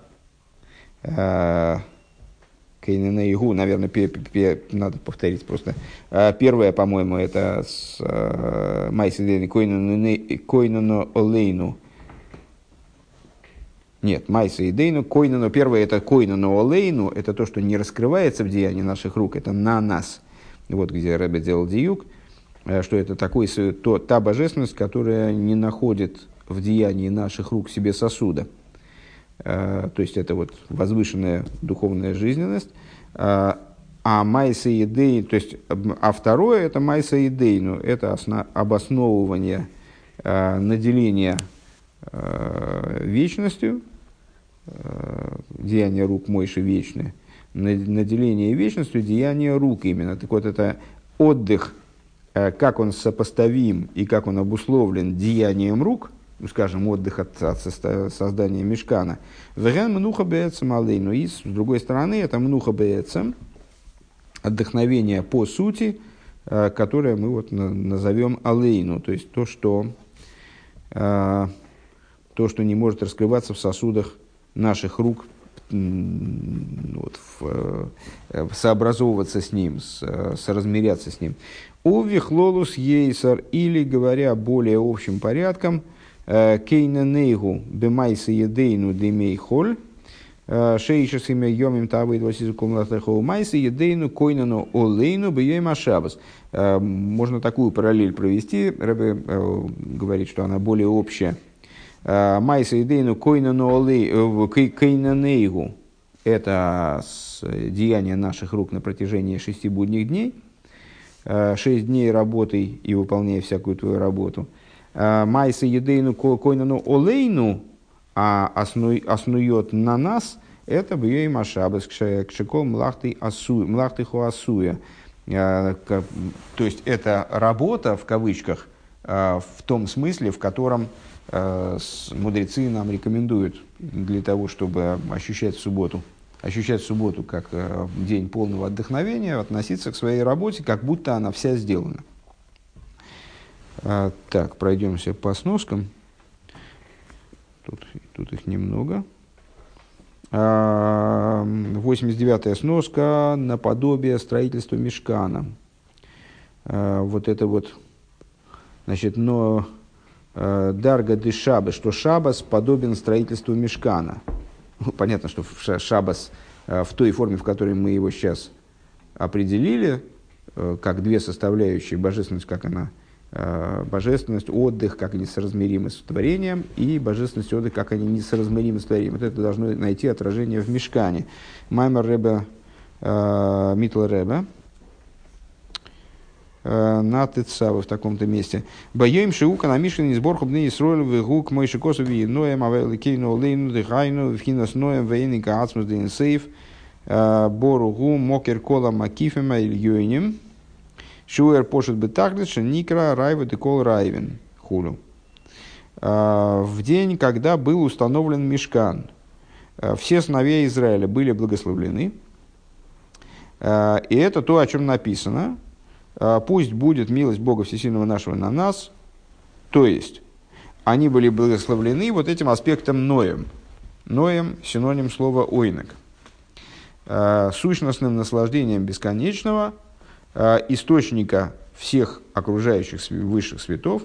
кейнанеу, наверное, пе, пе, надо повторить просто. Первое, по-моему, это с майса едейну койну алейну. Нет, майса и дейну, койнану, первое это койнану олейну, это то, что не раскрывается в деянии наших рук, это на нас. Вот где Ребе делал диюк, что это такой, то, та божественность, которая не находит в деянии наших рук себе сосуда. То есть это вот возвышенная духовная жизненность. А майса и дейну, то есть, а второе это майса и дейну, это осно, обосновывание наделения вечностью, деяние рук Мойши вечное, наделение вечностью, деяние рук именно. Так вот, это отдых, как он сопоставим и как он обусловлен деянием рук, ну, скажем, отдых от, от создания мишкана. Веген мнуха беэцем алейну. И с другой стороны, это мнуха беэцем, отдохновение по сути, которое мы вот назовем алейну, то есть то, что, то, что не может раскрываться в сосудах наших рук, вот, в, сообразовываться с ним, с, соразмеряться с ним. Овихлолус ейсар, или, говоря более общим порядком, кейненейгу бемайса едейну демейхоль, шейшес имя йомим тавы двадцатиком латахову майса едейну койнану олейну бьем ашабас. Можно такую параллель провести. Ребе говорит, что она более общая. Майса едейну койнану олейну кейненейгу. Это деяние наших рук на протяжении шести будних дней. Шесть дней работай и выполняй всякую твою работу. Майса едейну койнану олейну, а основет на нас, это бьей машабас кшеком млахты хуасуя. То есть это работа, в кавычках, в том смысле, в котором мудрецы нам рекомендуют для того, чтобы ощущать субботу. Ощущать субботу как день полного отдохновения, относиться к своей работе, как будто она вся сделана. Так, пройдемся по сноскам. Тут, тут их немного. восемьдесят девятая сноска наподобие строительства мишкана. Вот это вот, значит, но дарга де шабас, что шабас подобен строительству мишкана. Понятно, что шабас в той форме, в которой мы его сейчас определили, как две составляющие, божественность, как она, божественность, отдых, как они соразмеримы с творением, и божественность, отдых, как они несоразмеримы с творением. Вот это должно найти отражение в мишкане. Маймер Ребе, Митл Ребе, на Тецава в таком-то месте. Боем шиука на Мишкане сборху бны Исроэль вегук мой шикосов и ноем авеликейну лейну дыхайну вхинас ноем вейника ацмус дын сейф боругу мокер кола макифема ильёйнем шуэр пошет бетаглиша никра райва декол райвен хулю. В день, когда был установлен мишкан, все сыновья Израиля были благословлены. И это то, о чем написано. Пусть будет милость Бога Всесильного нашего на нас. То есть, они были благословлены вот этим аспектом Ноем. Ноем – синоним слова ойнек. Сущностным наслаждением бесконечного, источника всех окружающих высших светов,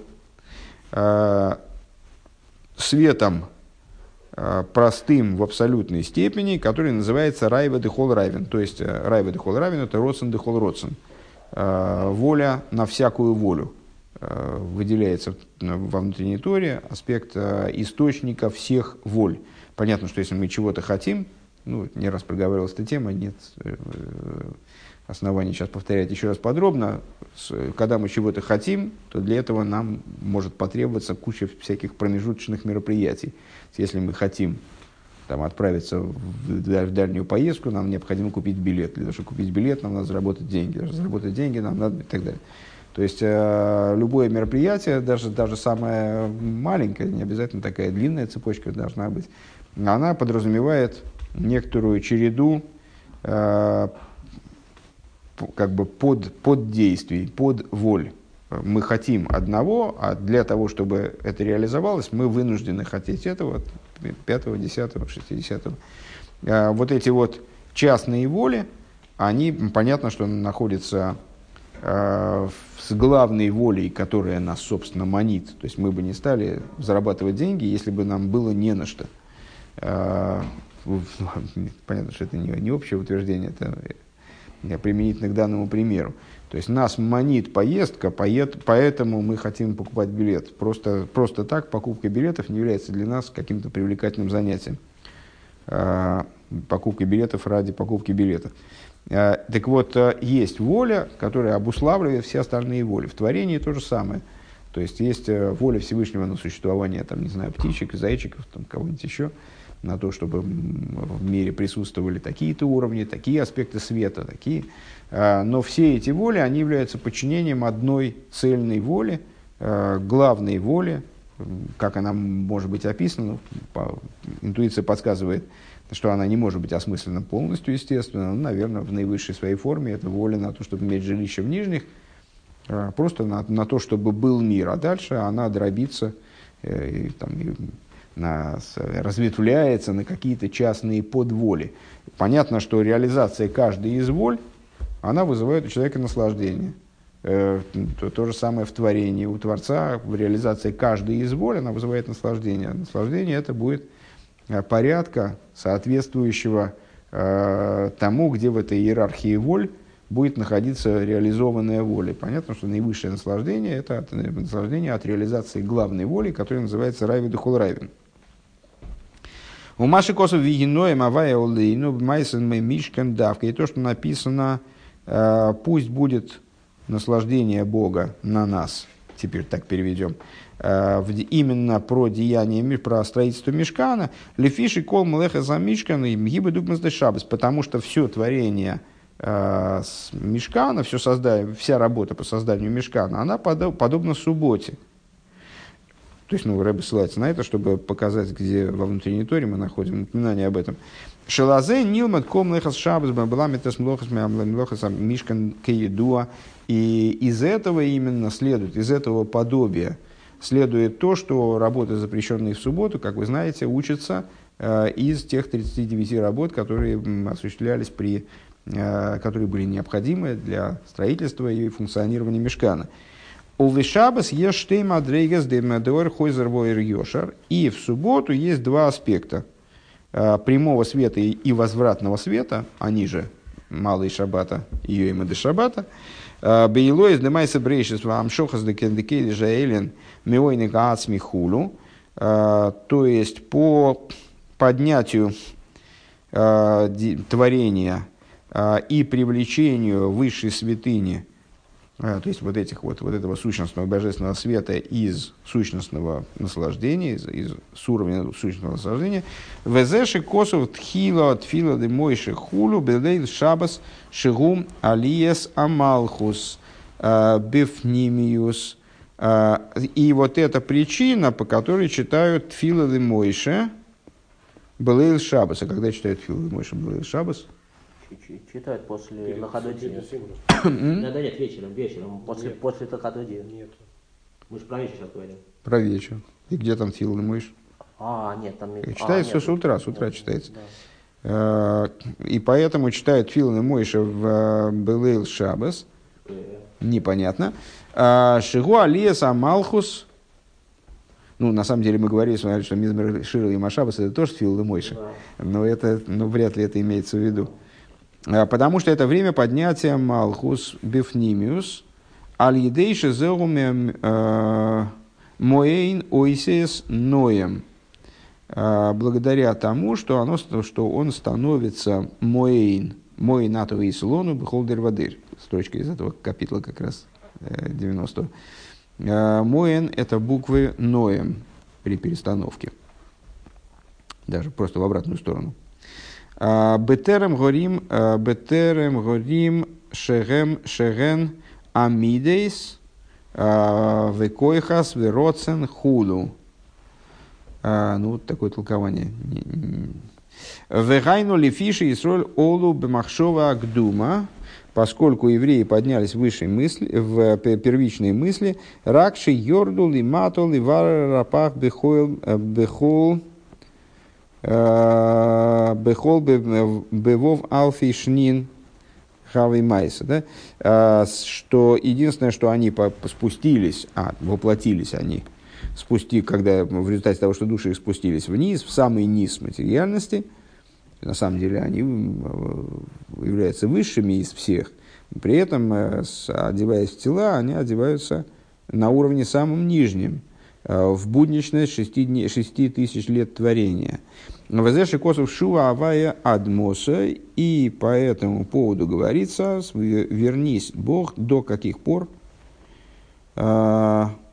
светом простым в абсолютной степени, который называется райва дехол равен. То есть, райва дехол равен – это родсен дехол родсен. Воля на всякую волю. Выделяется во внутренней Торе аспект источника всех воль. Понятно, что если мы чего-то хотим, ну, не раз проговаривалась эта тема, нет оснований сейчас повторять еще раз подробно. Когда мы чего-то хотим, то для этого нам может потребоваться куча всяких промежуточных мероприятий. Если мы хотим там, отправиться в дальнюю поездку, нам необходимо купить билет. Для того, чтобы купить билет, нам надо заработать деньги. Для того, чтобы заработать деньги, нам надо и так далее. То есть, э, любое мероприятие, даже, даже самое маленькое, не обязательно такая длинная цепочка должна быть, она подразумевает некоторую череду э, как бы под, под действий, под воль. Мы хотим одного, а для того, чтобы это реализовалось, мы вынуждены хотеть этого, пятого, десятого, шестидесятого. Вот эти вот частные воли, они, понятно, что находятся с главной волей, которая нас, собственно, манит. То есть мы бы не стали зарабатывать деньги, если бы нам было не на что. Понятно, что это не, не общее утверждение, это применительно к данному примеру. То есть нас манит поездка, поед, поэтому мы хотим покупать билет. Просто, просто так покупка билетов не является для нас каким-то привлекательным занятием. А, покупка билетов ради покупки билетов. А, так вот, есть воля, которая обуславливает все остальные воли. В творении то же самое. То есть есть воля Всевышнего на существование, там, не знаю, птичек, зайчиков, там, кого-нибудь еще, на то, чтобы в мире присутствовали такие-то уровни, такие аспекты света, такие. Но все эти воли, они являются подчинением одной цельной воле, главной воле, как она может быть описана. Интуиция подсказывает, что она не может быть осмыслена полностью, естественно, но, наверное, в наивысшей своей форме это воля на то, чтобы иметь жилище в нижних, Просто на, на то, чтобы был мир, а дальше она дробится, и, там, и на, разветвляется на какие-то частные подволи. Понятно, что реализация каждой из воль, она вызывает у человека наслаждение. То, то же самое в творении у Творца, в реализации каждой из воль, она вызывает наслаждение. Наслаждение это будет порядка, соответствующего э, тому, где в этой иерархии воль будет находиться реализованная воля. Понятно, что наивысшее наслаждение – это от, наслаждение от реализации главной воли, которая называется райвен духол райвен. У Маши Косов вигиноем авая олейну майсен мишкан давка. И то, что написано, э, пусть будет наслаждение Бога на нас, теперь так переведем, э, именно про деяние, про строительство мишкана, лефиши кол млеха за мишкан и мгибы дукмас де шабас, потому что все творение э, с мишкана, все создание, вся работа по созданию мишкана, она подоб, подобна субботе. То есть, ну, Рэбе ссылается на это, чтобы показать, где во внутренней Торе мы находим напоминание об этом. Шелазе нилмат ком лехас шабас бамбаламитас млохас млохас мишкан кеедуа. И из этого именно следует, из этого подобия следует то, что работы, запрещенные в субботу, как вы знаете, учатся э, из тех тридцати девяти работ, которые м, осуществлялись при, э, которые были необходимы для строительства и функционирования мишкана. Улвишабас ештей мадрейгас демадор хойзер войер йошар. И в субботу есть два аспекта. Э, прямого света и, и возвратного света, они же малый шаббата и йойма де шаббата. Бейлоис демайса брейшис вам шохас декендекейли жаэлен миойника ацмихулу. То есть по поднятию творения и привлечению высшей святыни, то есть вот, этих, вот, вот этого сущностного божественного света из сущностного наслаждения, из, из с уровня сущностного наслаждения, везеши косов тхила тфила де мойши хулу бедейл шабас шигум алиес амалхус бифнимиус. И вот эта причина, по которой читают тфила де мойши бедейл шабас. А когда читают тфила де мойши бедейл шабас? Читают после Лахадоди. Да, да, нет, вечером, вечером, после, после Лахадоди. Нет. Мы же про вечер сейчас говорим. Про вечер. И где там тфила де мойши? А, нет, там... Читается а, с утра, с утра нет, читается. Да. И поэтому читают тфила де мойши в Белейл Шабас. Непонятно. Шигу алиес амалхус. Ну, на самом деле мы говорили, что Мизмер Шира и Машабас это тоже тфила де мойши. Но это, ну, вряд ли это имеется в виду. Потому что это время поднятия Малхус Бифнимиус Аль-Едейши Зеуме Моэйн Ойсес Ноем. Благодаря тому, что, оно, что он становится Моэйн, Моэйн Ату Ислону Бхолдер Вадыр. Строчка из этого капитла как раз девяностого. Моэйн – это буквы Ноем при перестановке. Даже просто в обратную сторону. Бетерем горим, бетерем горим шегем шеген амидейс векойхас вероцен худу. Ну, вот такое толкование. Вегайну лифиши исроль олу бемахшова агдума, поскольку евреи поднялись в высшие мысли, в первичные мысли, ракши йорду лимату ливар рапах бехол бехол Бехол бевов алфи шнин хави майса, да? Что единственное, что они спустились, а воплотились они, спусти, когда в результате того, что души их спустились вниз, в самый низ материальности, на самом деле они являются высшими из всех, при этом, одеваясь в тела, они одеваются на уровне самым нижним, в будничность шести, дней, шести тысяч лет творения. Везеши косов шува авая адмоса, и по этому поводу говорится, вернись, Бог, до каких пор, собственно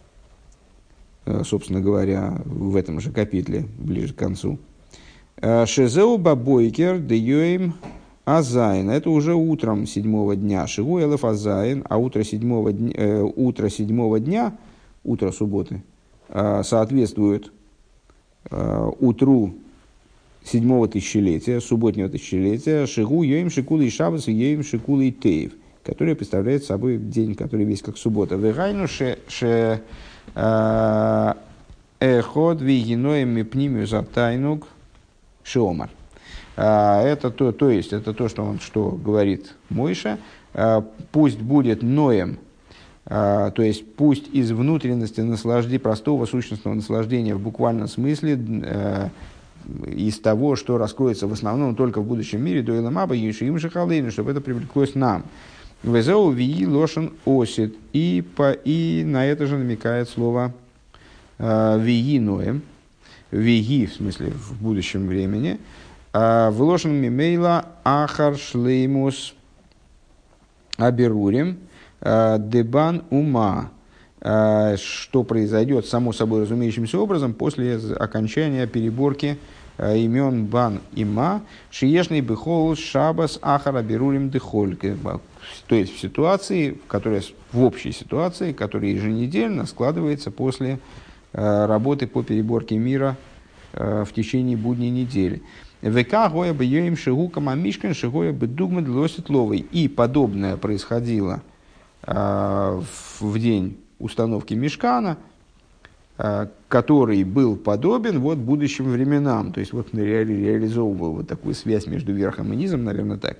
говоря, в этом же капитле, ближе к концу. Шезеу бабойкер деюэм азайн, это уже утром седьмого дня, шигу элеф азайн, а утро седьмого дня, э, утро седьмого дня, утро субботы, соответствует утру седьмого тысячелетия, субботнего тысячелетия, шигу йоим шикулы и шабас, йоим шикулы и теев, которая представляет собой день, который весь как суббота. Вегайну ше эход вигиноем мипнимию затайнуг шиомар. Это то, то есть, это то, что он что говорит Мойша. Пусть будет ноем, то есть пусть из внутренности наслаждения, простого сущностного наслаждения в буквальном смысле, из того, что раскроется в основном только в будущем мире, до Иламаба, Ешиим Шахалейну, чтобы это привлеклось нам. Везеу вии лошен осит. И, по, и на это же намекает слово вии ноем. Вии, в смысле, в будущем времени. В лошен мимейла ахар шлеймус аберурим дебан ума. Что произойдет само собой разумеющимся образом после окончания переборки имен бан и ма, шиешный бихол шабас ахара берурим дехоль. То есть в ситуации, в которой, в общей ситуации, которая еженедельно складывается после работы по переборке мира в течение будней недели. ВК гоя бы йоим шигука мамишкан шигоя бы дугмад лосит ловой. И подобное происходило в день установки мишкана, который был подобен вот будущим временам. То есть вот он ре- реализовывал вот такую связь между верхом и низом, наверное, так.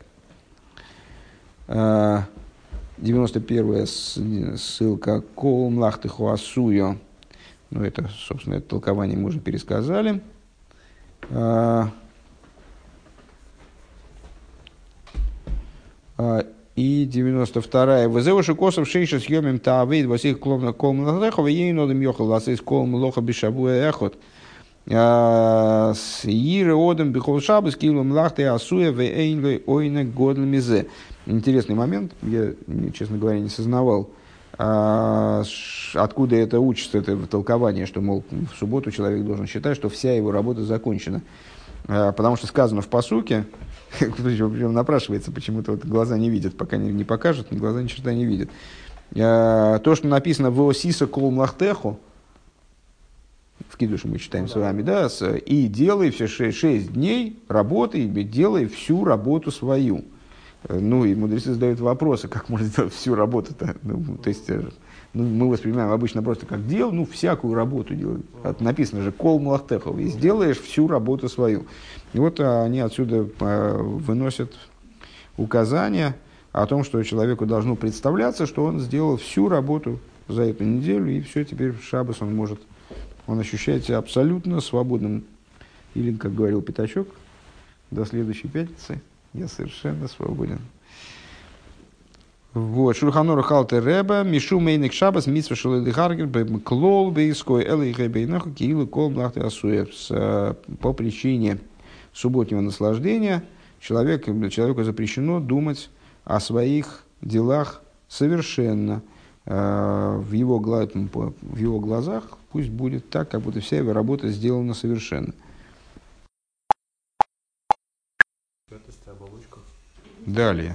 девяносто первая ссылка «Кол млахты хуасуё». Ну, это, собственно, это толкование мы уже пересказали. И девяносто вторая. Везеуши косов шейша съемим таавейд васих кломна колм лахлехова ей нодам йохал ласис колм лоха бешабуя эхот. С иры одам бихол шабас килом лахты асуя вейнлой ойна годлмизе. Интересный момент. Я, честно говоря, не сознавал, откуда это учится, это толкование, что, мол, в субботу человек должен считать, что вся его работа закончена. Потому что сказано в пасуке, причем напрашивается, почему-то вот глаза не видят, пока не, не покажут, глаза ни черта не видят. То, что написано в Осиса Кол Млахтеху, в Кидуше мы читаем с вами, да, и делай все шесть, шесть дней работы, делай всю работу свою. Ну, и мудрецы задают вопросы, как можно сделать всю работу-то. Ну, то есть, ну, мы воспринимаем обычно просто как дел, ну, всякую работу делать. Написано же «Кол Млахтехов», и сделаешь всю работу свою. И вот они отсюда выносят указания о том, что человеку должно представляться, что он сделал всю работу за эту неделю, и все, теперь в шаббас он может, он ощущает себя абсолютно свободным. Или, как говорил Пятачок, до следующей пятницы я совершенно свободен. Вот. Шульхан Арух Алтер Ребе, Мишу Мейник Шабас, Митсва Шулейли Харгер, Клол Бейской, Элэй Гэбейнаху, Киилу Кол Млахты Асуев. По причине субботнего наслаждения человек, человеку запрещено думать о своих делах совершенно. В его, в его глазах пусть будет так, как будто вся его работа сделана совершенно. Далее.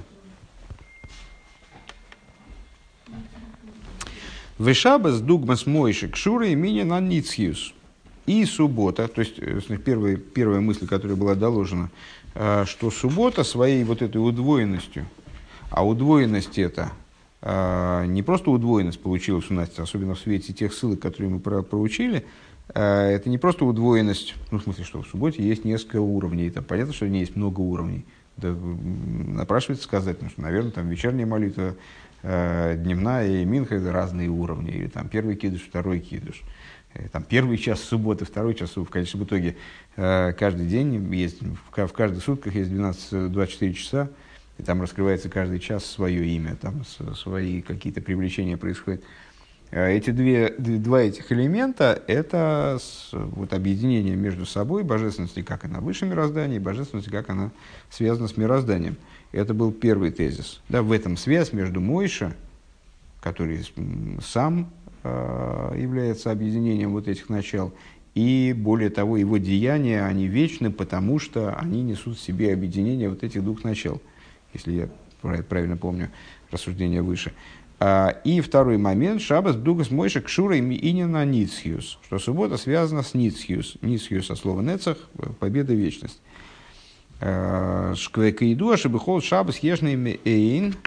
Вешабас дугмас мойши кшура и мини на ницхиус. И суббота, то есть первая, первая мысль, которая была доложена, что суббота своей вот этой удвоенностью, а удвоенность это не просто удвоенность получилась у нас, особенно в свете тех ссылок, которые мы про, проучили, это не просто удвоенность, ну, в смысле, что в субботе есть несколько уровней, это понятно, что в ней есть много уровней. Да, напрашивается сказать, ну, что, наверное, там вечерняя молитва, э, дневная и минха — это разные уровни, или там первый кидуш, второй кидуш, э, там первый час субботы, второй час, в конечном итоге э, каждый день есть, в, в каждых сутках есть двенадцать двадцать четыре часа, и там раскрывается каждый час свое имя, там с, свои какие-то привлечения происходят. Эти две, два этих элемента – это вот объединение между собой божественности, как она выше мироздания, и божественности, как она связана с мирозданием. Это был первый тезис. Да, в этом связь между Мойше, который сам э, является объединением вот этих начал, и, более того, его деяния, они вечны, потому что они несут в себе объединение вот этих двух начал, если я правильно помню рассуждение выше. И второй момент, шаббас бдугас мойша кшура инина ницхиус, что суббота связана с ницхиус. Ницхиус от слова нецах, победа, вечность. Шквекаиду ашебихол шаббас ешный эйн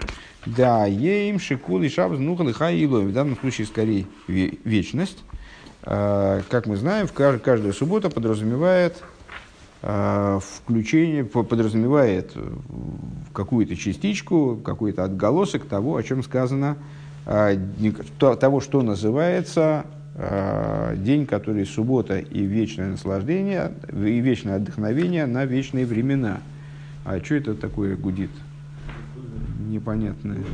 Да, ейм шикул и шабас нухан и хай илоем. В данном случае скорее вечность. Как мы знаем, каждая суббота подразумевает включение, подразумевает какую-то частичку, какой-то отголосок того, о чем сказано, того, что называется день, который суббота и вечное наслаждение, и вечное отдохновение на вечные времена. А что это такое гудит? Непонятное.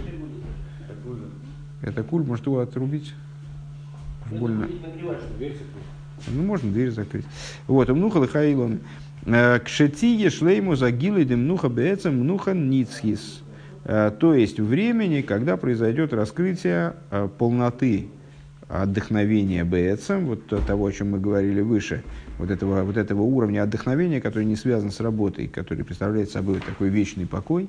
Это куль, может его отрубить? Больно. Ну, можно дверь закрыть. Вот, мнуха лихаилон. Кшетие шлейму загилы демнуха бецем мнуха ницхис. То есть времени, когда произойдет раскрытие полноты отдохновения бецем, вот того, о чем мы говорили выше, вот этого, вот этого уровня отдохновения, который не связан с работой, который представляет собой такой вечный покой,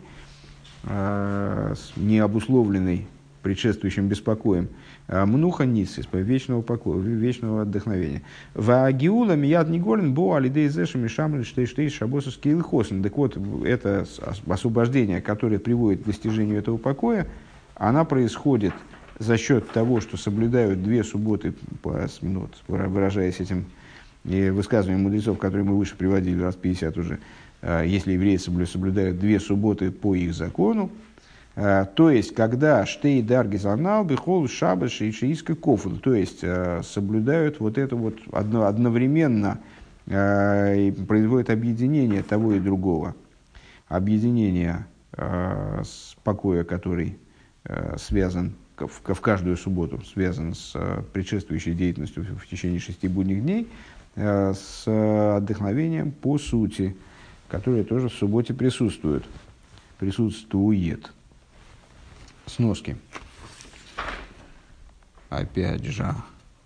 не обусловленный предшествующим беспокоем, мнуха ницис, вечного покоя, вечного отдохновения. Ваагиула мияд неголен бо алидей зешами шамли штейштей шабосус килхосен. Так вот, это освобождение, которое приводит к достижению этого покоя, она происходит за счет того, что соблюдают две субботы, ну, выражаясь этим высказыванием мудрецов, которые мы выше приводили, раз пятьдесят уже, если евреи соблюдают две субботы по их закону, то есть, когда штей дарги занал бихол шабаш и шииска кофун, то есть, соблюдают вот это вот одновременно, производят объединение того и другого, объединение покоя, который связан в каждую субботу, связан с предшествующей деятельностью в течение шести будних дней, с отдохновением по сути, которое тоже в субботе присутствует, присутствует. Сноски. Опять же.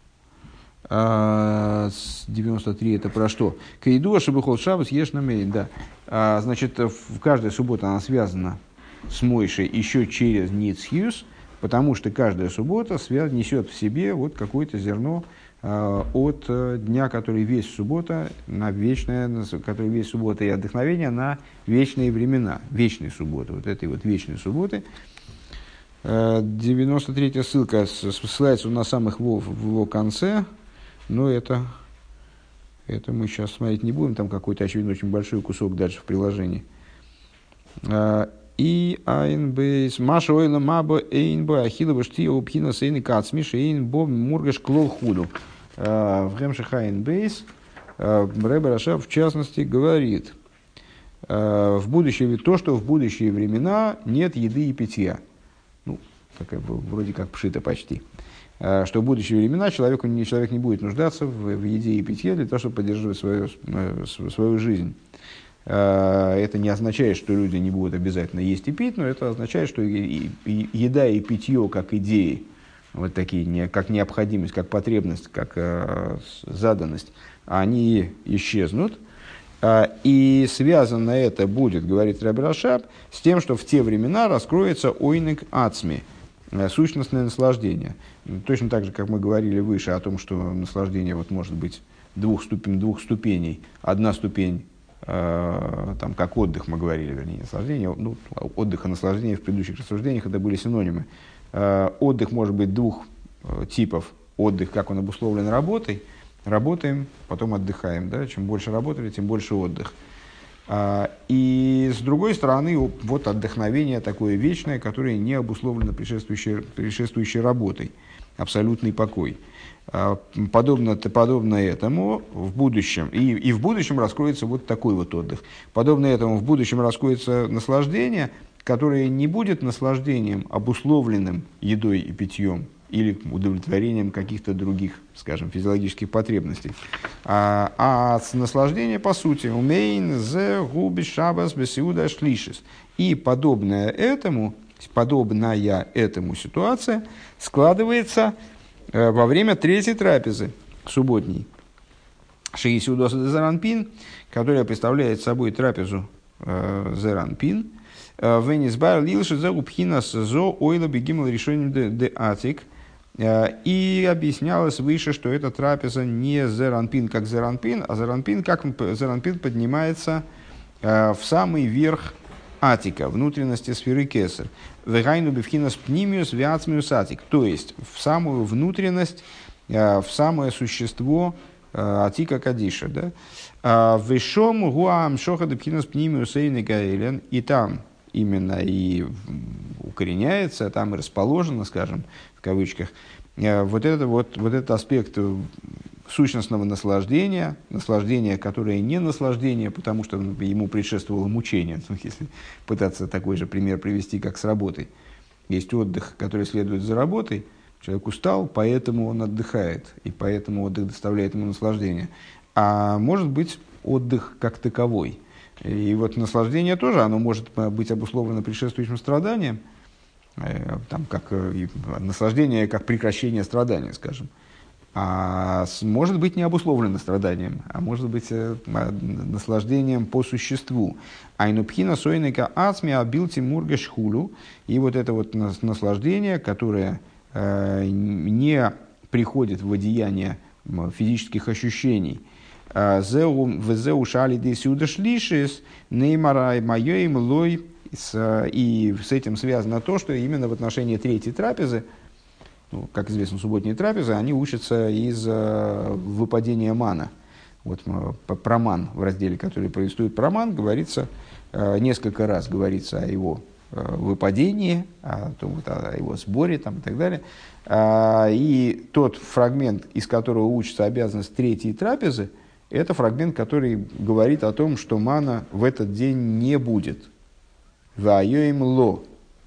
А, девяносто три это про что? Каиду шабухол шабас ешь намерен. Да. А, значит, в каждая суббота она связана с Мойшей еще через Ницхиус, потому что каждая суббота связ... несет в себе вот какое-то зерно а, от а, дня, который весь суббота, на вечное, который весь суббота и отдохновение на вечные времена, вечной субботы, вот этой вот вечной субботы. девяносто третья ссылка ссылается на самых вов в его конце, но это, это мы сейчас смотреть не будем, там какой-то, очевидно, очень большой кусок дальше в приложении. И айнбейс маша ойла маба эйнба ахилова штия упхина сейны кацмиш эйнбо мургаш клол худу. В гемших айнбейс Рэбе Рашаб в частности говорит, в будущее, то, что в будущие времена нет еды и питья. Ну, такая, вроде как пшито почти. Что в будущие времена человеку, человек не будет нуждаться в, в еде и питье для того, чтобы поддерживать свою, свою жизнь. Это не означает, что люди не будут обязательно есть и пить, но это означает, что и, и, еда и питье как идеи, вот такие, не, как необходимость, как потребность, как э, заданность, они исчезнут. И связано это будет, говорит Рабби Рашаб, с тем, что в те времена раскроется ойнек ацми, сущностное наслаждение. Точно так же, как мы говорили выше о том, что наслаждение вот может быть двух, ступень, двух ступеней. Одна ступень, э, там, как отдых, мы говорили, вернее, наслаждение. Ну, отдых и наслаждение в предыдущих рассуждениях это были синонимы. Э, отдых может быть двух э, типов. Отдых, как он обусловлен работой. Работаем, потом отдыхаем. Да? Чем больше работали, тем больше отдых. А, и с другой стороны, вот отдохновение такое вечное, которое не обусловлено предшествующей, предшествующей работой. Абсолютный покой. А, подобно, подобно этому в будущем, и, и в будущем раскроется вот такой вот отдых. Подобно этому в будущем раскроется наслаждение, которое не будет наслаждением, обусловленным едой и питьем, или удовлетворением каких-то других, скажем, физиологических потребностей. А, а наслаждение, по сути, умейн зе губи шабас бесиуда шлишис. И подобное этому, подобная этому ситуация складывается э, во время третьей трапезы субботней. Шиисиудоса де зеранпин, которая представляет собой трапезу э, зеранпин. Венисбар лилши зе губхинас зо ойла бегимал решением де атик. И объяснялось выше, что эта трапеза не зеранпин как зеранпин, а зеранпин как зеранпин поднимается в самый верх атика, внутренности сферы кесар. Вегайну бифхинас пнимиус виацмиус атик. То есть в самую внутренность, в самое существо атика кадиша. Да? Вешом гуам шохад бифхинас пнимиус эйны гаэлен. И там именно и укореняется, там и расположено, скажем, в кавычках, вот, это, вот, вот этот аспект сущностного наслаждения, наслаждение, которое не наслаждение, потому что ему предшествовало мучение, ну, если пытаться такой же пример привести, как с работой. Есть отдых, который следует за работой, человек устал, поэтому он отдыхает, и поэтому отдых доставляет ему наслаждение. А может быть отдых как таковой. И вот наслаждение тоже, оно может быть обусловлено предшествующим страданием, там, как наслаждение, как прекращение страдания, скажем. А может быть не обусловлено страданием, а может быть наслаждением по существу. Айнупхина сойника ацми абилти мургаш хулу. И вот это вот наслаждение, которое не приходит в одеяние физических ощущений. Зеу шали десюда шлишис неймарай майоим лой. И с этим связано то, что именно в отношении третьей трапезы, ну, как известно, субботние трапезы, они учатся из э, выпадения мана. Вот про ман в разделе, который повествует про ман, говорится, э, несколько раз говорится о его э, выпадении, о, том, вот, о его сборе там, и так далее. А, и тот фрагмент, из которого учится обязанность третьей трапезы, это фрагмент, который говорит о том, что мана в этот день не будет. Ваёим ло.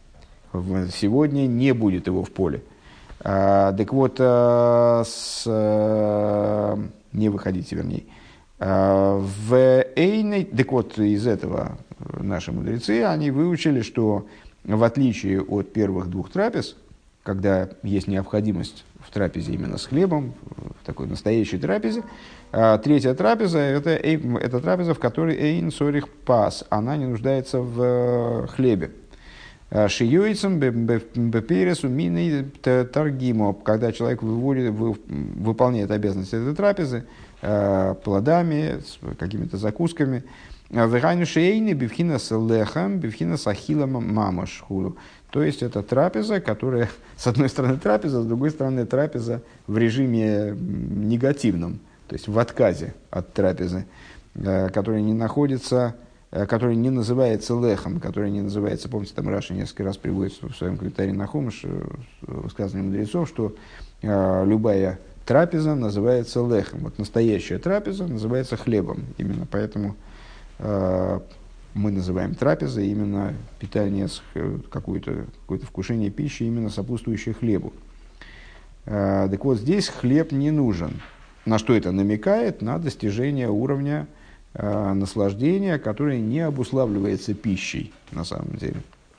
Сегодня не будет его в поле. А, так вот, а, с, а, не выходите, вернее. А, в Эйне, так вот, из этого наши мудрецы, они выучили, что в отличие от первых двух трапез, когда есть необходимость в трапезе именно с хлебом, в такой настоящей трапезе, а, третья трапеза это, это трапеза, в которой Эйн сорих пас, она не нуждается в хлебе. Шиюйцем бепересу миной таргимо, когда человек выводит, выполняет обязанности этой трапезы плодами, какими-то закусками. Вегайну шейни бифхинас лехам бифхинас ахилам мамаш хулу. То есть это трапеза, которая, с одной стороны трапеза, с другой стороны трапеза в режиме негативном, то есть в отказе от трапезы, которая не находится, которая не называется лехом, которая не называется, помните, там Раши несколько раз приводит в своем комментарии на Хумаш высказывание мудрецов, что любая трапеза называется лехом. Вот настоящая трапеза называется хлебом. Именно поэтому мы называем трапезой именно питание, какое-то, какое-то вкушение пищи, именно сопутствующее хлебу. Так вот, здесь хлеб не нужен. На что это намекает? На достижение уровня э, наслаждения, которое не обуславливается пищей, на самом деле.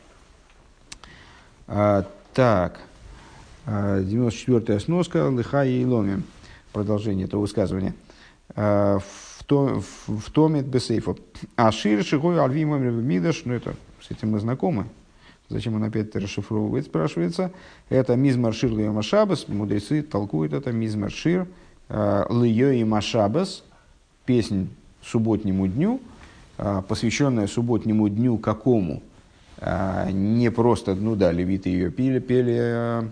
А, так, девяносто четвёртая сноска, лыха и ломи. Продолжение этого высказывания. А, в, то, в, в томе бесейфа. Ашир шигой альвимом мидаш, ну это, с этим мы знакомы. Зачем он опять это расшифровывает, спрашивается. Это мизмар шир льёма шабас. Мудрецы толкуют это мизмар шир льёма шабас. Песнь субботнему дню, посвященная субботнему дню какому? Не просто, ну да, левиты ее пели, пели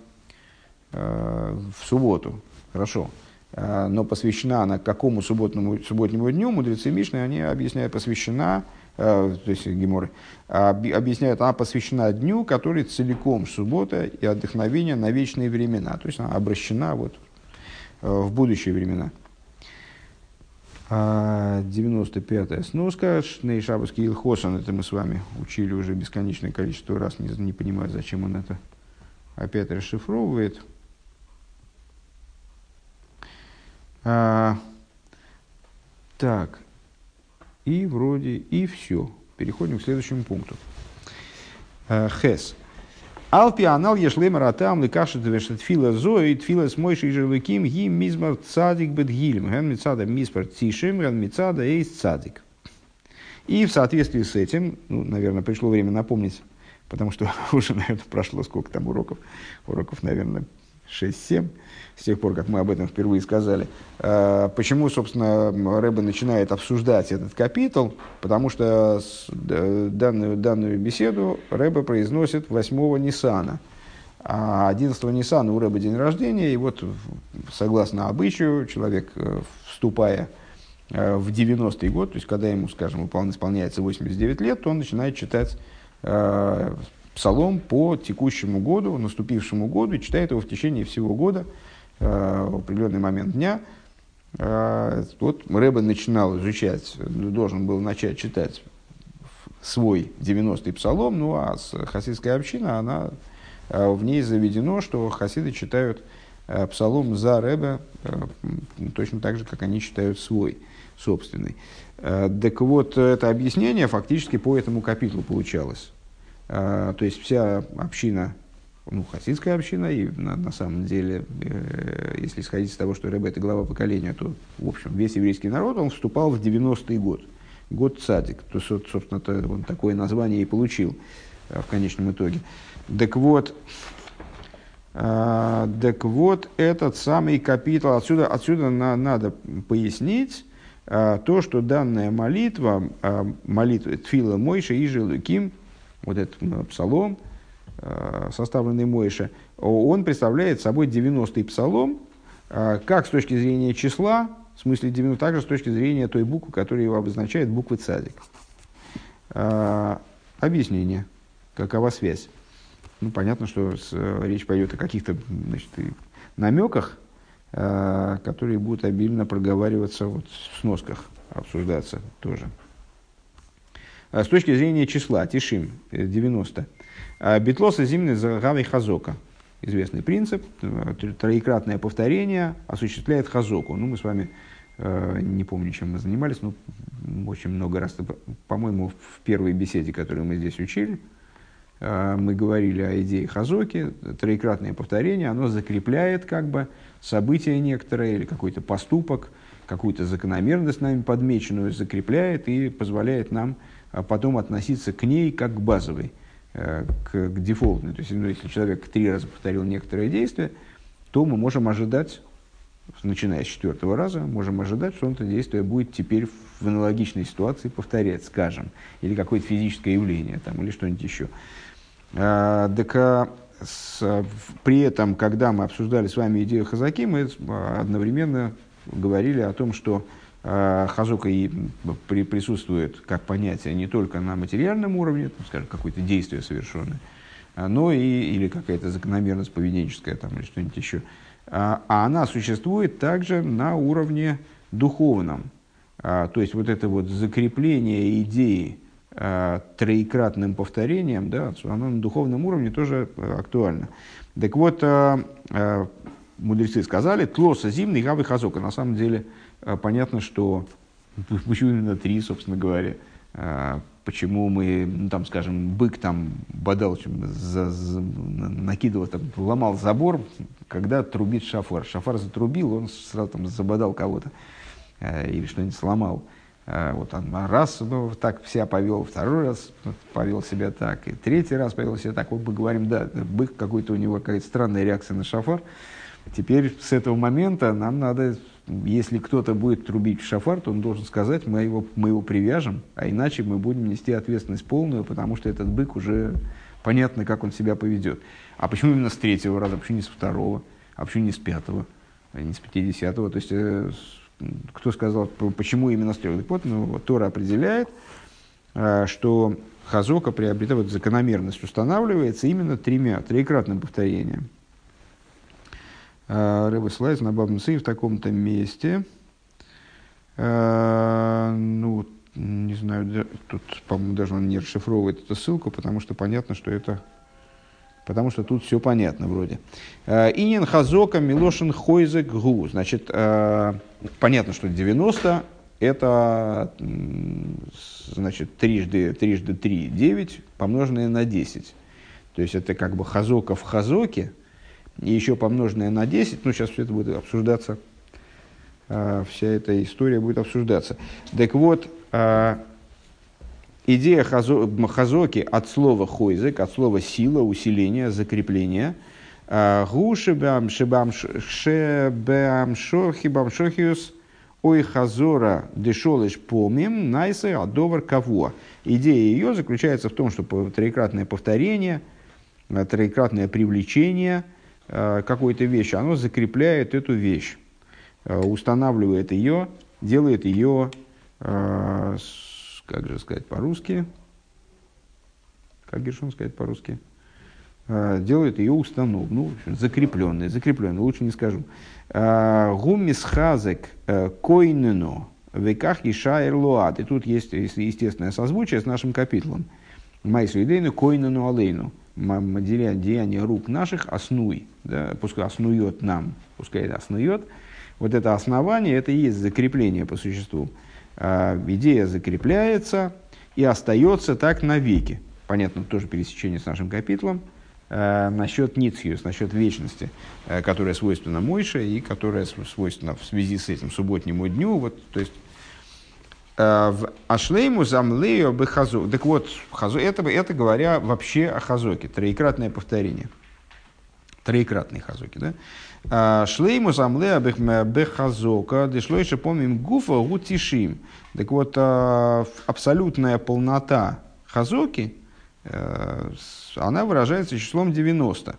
в субботу, хорошо. Но посвящена она какому субботному, субботнему дню? Мудрецы Мишны, они объясняют, посвящена, то есть Геморы, объясняют, она посвящена дню, который целиком суббота и отдохновение на вечные времена. То есть она обращена вот в будущие времена. девяносто пятая сноска. Шней Шаббатский Илхосан. Это мы с вами учили уже бесконечное количество раз. Не, не понимаю, зачем он это опять расшифровывает. А, так. И вроде и все. Переходим к следующему пункту. Хес. Алпи анал ешлемер атам лекашет вешет фила зои тфила с мойшей жерлыким ги мизмар цадик бет гилем ген мицада миспар тишем ген мицада эйс цадик. И в соответствии с этим, ну, наверное, пришло время напомнить, потому что уже, наверное, прошло сколько там уроков, уроков, наверное, шесть-семь, с тех пор, как мы об этом впервые сказали. Почему, собственно, Рэбе начинает обсуждать этот капитул? Потому что данную, данную беседу Рэбе произносит восьмого Ниссана. А одиннадцатого Ниссана у Рэбе день рождения, и вот, согласно обычаю, человек, вступая в девяностый год, то есть когда ему, скажем, исполняется восемьдесят девять лет, то он начинает читать э, псалом по текущему году, наступившему году, и читает его в течение всего года, э, в определенный момент дня. Э, вот Рэбе начинал изучать, должен был начать читать свой девяностый псалом, ну а хасидская община, она, э, в ней заведено, что хасиды читают э, псалом за Рэбе э, точно так же, как они читают свой собственный. Так вот, это объяснение фактически по этому капитлу получалось. То есть вся община, ну, хасидская община, и на, на самом деле, если исходить из того, что Рэбе — это глава поколения, то, в общем, весь еврейский народ, он вступал в девяностый год, год цадик. То, собственно, он такое название и получил в конечном итоге. Так вот, так вот этот самый капитул, отсюда, отсюда на, надо пояснить, то, что данная молитва, молитва Тфила Мойша и Желуким, вот этот псалом, составленный Мойша, он представляет собой девяностый псалом, как с точки зрения числа, в смысле девяносто, так же с точки зрения той буквы, которая его обозначает, буквы цадик. Объяснение. Какова связь? Ну, понятно, что с, речь пойдет о каких-то, значит, намеках, которые будут обильно проговариваться вот в сносках, обсуждаться тоже. С точки зрения числа, тишим, девяносто. Битлоса зимны загавой хазока. Известный принцип, троекратное повторение осуществляет хазоку. Ну, мы с вами, не помню, чем мы занимались, но очень много раз, по-моему, в первой беседе, которую мы здесь учили, мы говорили о идее хазоки. Троекратное повторение, оно закрепляет как бы событие некоторое или какой-то поступок, какую-то закономерность нами подмеченную закрепляет и позволяет нам потом относиться к ней как к базовой, к, к дефолтной. То есть, ну, если человек три раза повторил некоторое действие, то мы можем ожидать, начиная с четвертого раза, можем ожидать, что это действие будет теперь в аналогичной ситуации повторять, скажем, или какое-то физическое явление, там, или что-нибудь еще. А, так, а, с, при этом, когда мы обсуждали с вами идею хазаки, мы одновременно говорили о том, что а, хазока и при, присутствует как понятие не только на материальном уровне, там, скажем, какое-то действие совершенное, но и или какая-то закономерность поведенческая там, или что-нибудь еще. А, а она существует также на уровне духовном. А, то есть вот это вот закрепление идеи троекратным повторением, да, оно на духовном уровне тоже актуально. Так вот, мудрецы сказали, тлоса зимный гавы хазока. На самом деле, понятно, что почему именно три, собственно говоря. Почему мы, ну, там, скажем, бык там бодал, за, за, накидывал, там, ломал забор, когда трубит шафар. Шафар затрубил, он сразу там забодал кого-то или что-нибудь сломал. Вот он раз, ну, так себя повел, второй раз повел себя так, и третий раз повел себя так. Вот мы говорим, да, бык какой-то, у него какая-то странная реакция на шафар. Теперь с этого момента нам надо, если кто-то будет трубить в шафар, то он должен сказать, мы его, мы его привяжем, а иначе мы будем нести ответственность полную, потому что этот бык уже понятно, как он себя поведет. А почему именно с третьего раза, почему не с второго, а почему не с пятого, а не с пятидесятого? То есть, э, кто сказал, почему именно с трех? Так вот, ну, Тора определяет, э, что хазока приобретает, вот, закономерность устанавливается именно тремя, троекратным повторением. Рэбе ссылается на Бав Мециа в таком-то месте. Э, ну, не знаю, тут, по-моему, даже он не расшифровывает эту ссылку, потому что понятно, что это... Потому что тут все понятно вроде. Инин хазока милошин хойзек гу. Значит, э, понятно, что девяносто это, значит, трижды, трижды три, девять, помноженное на десять. То есть это как бы хазока в хазоке, и еще помноженное на десять. Ну, сейчас все это будет обсуждаться, э, вся эта история будет обсуждаться. Так вот, э, идея хазо, хазоки от слова хойзек, от слова сила, усиление, закрепление, Гу шебам шебам шебам шохибам шохиус ой хазора дешолыш помим найсы адовар кого. Идея ее заключается в том, что троекратное повторение, троекратное привлечение какой-то вещи, оно закрепляет эту вещь, устанавливает ее, делает ее, как же сказать по-русски, как Гершон сказать по-русски, делает ее установку, ну, закрепленной, закрепленной, лучше не скажу. Гуммис хазек койнено веках ишаэр луад. И тут есть естественное созвучие с нашим капитлом. Майсу идейну койнено алейну. Деяние рук наших оснуй, да, пускай оснует нам, пускай это оснует. Вот это основание, это и есть закрепление по существу. Идея закрепляется и остается так навеки. Понятно, тоже пересечение с нашим капитлом. Э, насчет ницхиус, насчет вечности, э, которая свойственна Мойше и которая свойственна в связи с этим субботнему дню. Вот, то есть, э, в Ашлейму замлею бы хазок. Так вот, хазо, это, это говоря вообще о хазоке, троекратное повторение. Троекратные хазоки, да? Шлейму замлею бы хазока, дешло еще помним гуфа гутишим. Так вот, э, абсолютная полнота хазоки, она выражается числом девяносто.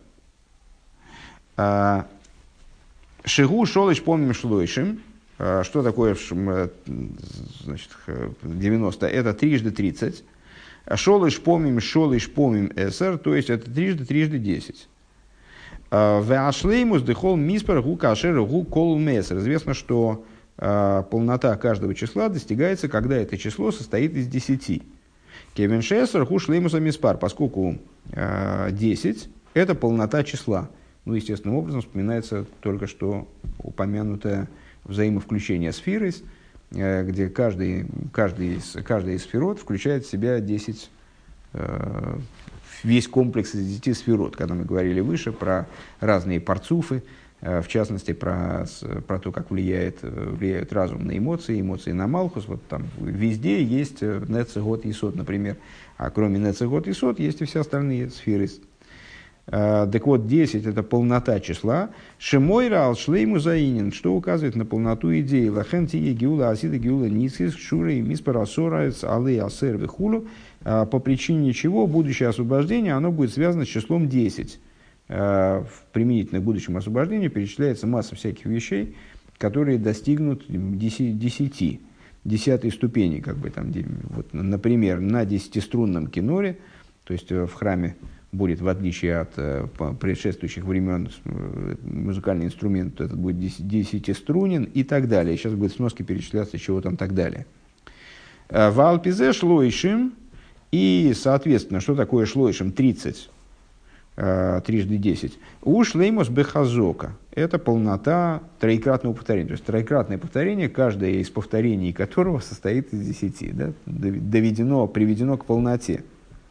Шигу шолыш помним шлойшим. Что такое значит, девяносто? Это трижды тридцать. Шолыш помним, шолыш помним эсер, то есть это трижды, трижды десять. Веашлеймус дехол миспер гу кашер гу кол месер. Известно, что полнота каждого числа достигается, когда это число состоит из десяти. Кевин Шессер хуш леймуса миспар, поскольку э, десять – это полнота числа. Ну, естественным образом вспоминается только что упомянутое взаимовключение сферы, э, где каждый, каждый из, каждая из сферот включает в себя десять, э, весь комплекс из десяти сферот, когда мы говорили выше про разные парцуфы, в частности, про, про то, как влияет, влияют разум на эмоции, эмоции на малхус. Вот там везде есть нецегот и сот, например. А кроме нецегот и сот есть и все остальные сферы. Так вот, десять – это полнота числа. Шемойра ал-шлейму заинен, что указывает на полноту идеи. Лахен тие гиула асида гиула ницхис шуры и миспарасорайц алы асер вихулу. По причине чего будущее освобождение, оно будет связано с числом десять. В применительно к будущему освобождению перечисляется масса всяких вещей, которые достигнут десяти, десятой ступени. Как бы, там, вот, например, на десятиструнном киноре, то есть в храме будет, в отличие от предшествующих времен, музыкальный инструмент, этот будет десятиструнен и так далее. Сейчас будет в сноске перечисляться, чего там так далее. В Алпизе шлойшим, и, соответственно, что такое шлойшим? тридцать. Трижды десять. Уж леймос бехазока. Это полнота троекратного повторения. То есть троекратное повторение, каждое из повторений которого состоит из десяти. Да? Доведено, приведено к полноте.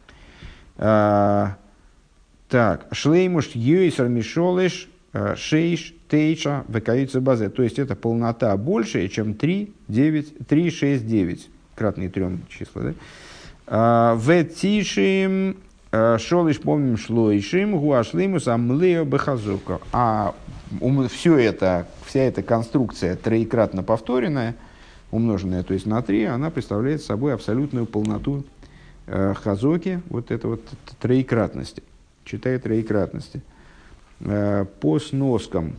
А, так. Шлеймуш юисар мишолыш шейш тейча векаица базе. То есть это полнота большая, чем три, девять, три, шесть, девять. Кратные трем числа. Да? Ветишим шолыш помним шлойшим гуашлимус амлео бехазука. А все это, вся эта конструкция троекратно повторенная, умноженная, то есть на три, она представляет собой абсолютную полноту э, хазоки, вот это вот троекратности, читая троекратности. Э, по сноскам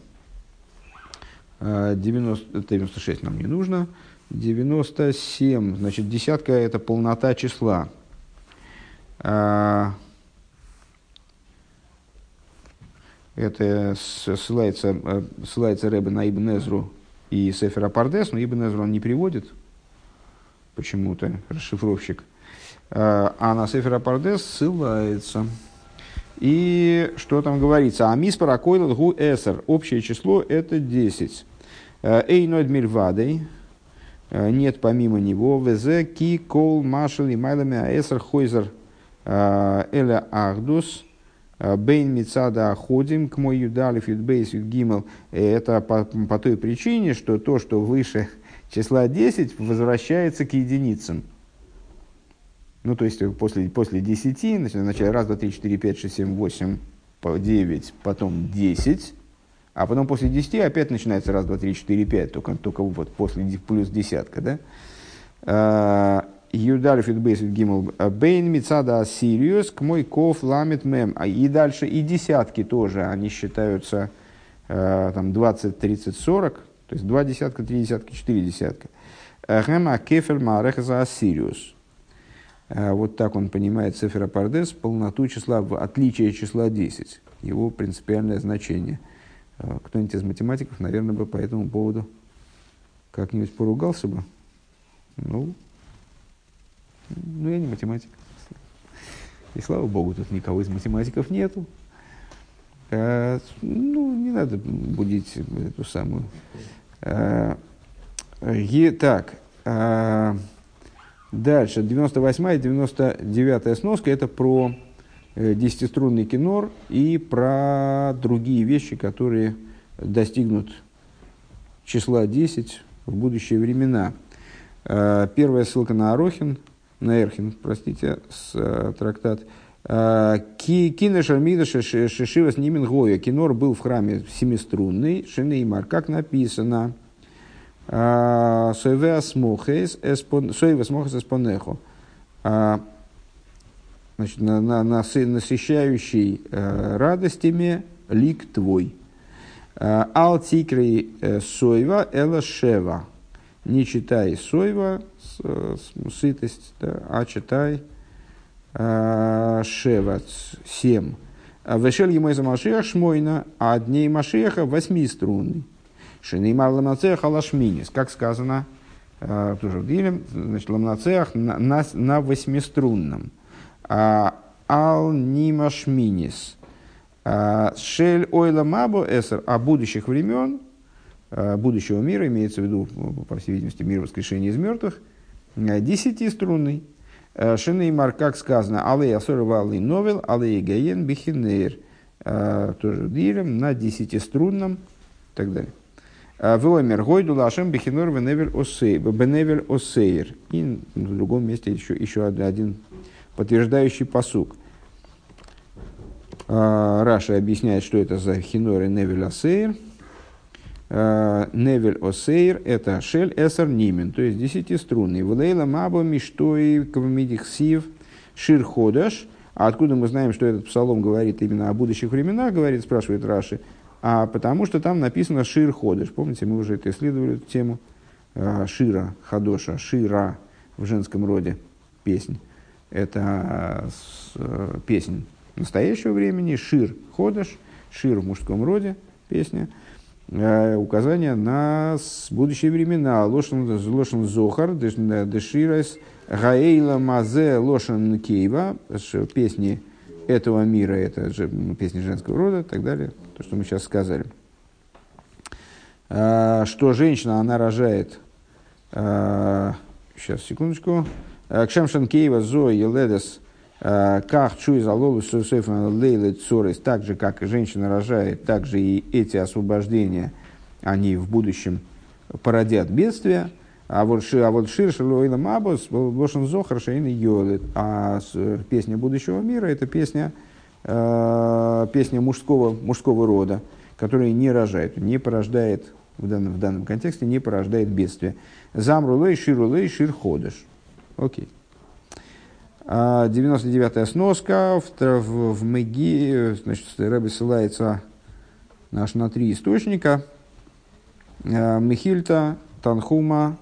э, девяносто, девяносто шесть нам не нужно, девяносто семь, значит, десятка – это полнота числа. Это ссылается, ссылается Ребе на Ибн Эзру и Сефер Апардес, но Ибн Эзру он не приводит, почему-то, расшифровщик. А на Сефер Апардес ссылается. И что там говорится? Амис паракойлат гу эсер. Общее число это десять. Эй нойд мильвадей. Нет помимо него. Везе ки кол машел и майлами аэсер хойзер. Эля Ахдус, Бейн Мицада Аходим, к мой Юдалиф, Юдбейс, Юдгимел. Это по, по той причине, что то, что выше числа десять, возвращается к единицам. Ну, то есть, после, после десяти, начиная раз, два, три, четыре, пять, шесть, семь, восемь, девять, потом десять, а потом после десяти опять начинается раз, два, три, четыре, пять, только, только вот после плюс десятка, да? Юдаль фитбейс гимл бейн мицада сириус к мой ков ламит мем. И дальше и десятки тоже, они считаются там двадцать, тридцать, сорок, то есть два десятка, три десятка, четыре десятка. Гэма кефель марех за сириус. Вот так он понимает Сефер Апардес, полноту числа, в отличие числа десять, его принципиальное значение. Кто-нибудь из математиков, наверное, бы по этому поводу как-нибудь поругался бы. Ну, ну, я не математик. И слава богу, тут никого из математиков нету. А, ну, не надо будить эту самую. А, е, так. А, дальше. девяносто восьмая и девяносто девятая сноска. Это про десятиструнный кинор и про другие вещи, которые достигнут числа десять в будущие времена. А, первая ссылка на Арохин. На Эрхин, простите, с э, трактат. Кино Шармида Шишива с Нимин Гоя. Кинор был в храме семиструнный, Шинеймар, как написано. Соеве смохес эспонехо. Значит, на, на, на, насыщающий э, радостями лик твой. Ал тикрей соева эла шева. Не читай соева, сытость, да, а читай э, шева, семь. Вешель ему из Машиах шмойна, а дней Машиаха восьмиструнный. Шинеймар ламнацеах алашминис, как сказано, э, тоже в Дилем, значит, ламнацеах на, на, на восьмиструнном. А, ал нимашминис. Шель ойла мабо эсер, а будущих времен, будущего мира, имеется в виду, по всей видимости, мир воскрешения из мертвых, десятиструнный. Шинеймар, как сказано, алей асорва алей новел, алей гаен бихинейр, тоже дилем, на десятиструнном, и так далее. Воймер гойду лашем бихинор беневель осейр. И в другом месте еще, еще один подтверждающий пасук. Раша объясняет, что это за хинор и невель осейр. Невель осейр – это шель эсер нимен, то есть десятиструнный. Валейла маба миштои кавмидихсив шир ходаш. А откуда мы знаем, что этот псалом говорит именно о будущих временах, говорит, спрашивает Раши? А потому что там написано шир ходаш. Помните, мы уже это исследовали, эту тему шира, хадоша, шира в женском роде, песнь. Это песнь настоящего времени, шир ходаш, шир в мужском роде, песня. Указание на будущие времена. Лошен зохар, деширайс, гаэйла мазе лошен кейва, песни этого мира, это же песни женского рода и так далее, то, что мы сейчас сказали. Что женщина, она рожает, сейчас, секундочку, кшемшен кейва зои еледес, как чуй залолу сусефа лейлы цорис, так же, как женщина рожает, так же и эти освобождения, они в будущем породят бедствия. А вот шир, а вот шир шилуэйла мабос, лошен зохар шейн йолет. А песня будущего мира – это песня, э, песня мужского, мужского рода, которая не рожает, не порождает, в данном, в данном контексте, не порождает бедствия. Замрулей, ширулей, шир ходыш. Окей. девяносто девятая сноска. В, в, в Меги, значит, Рэбби ссылается наш на три источника. Мехильта, Танхума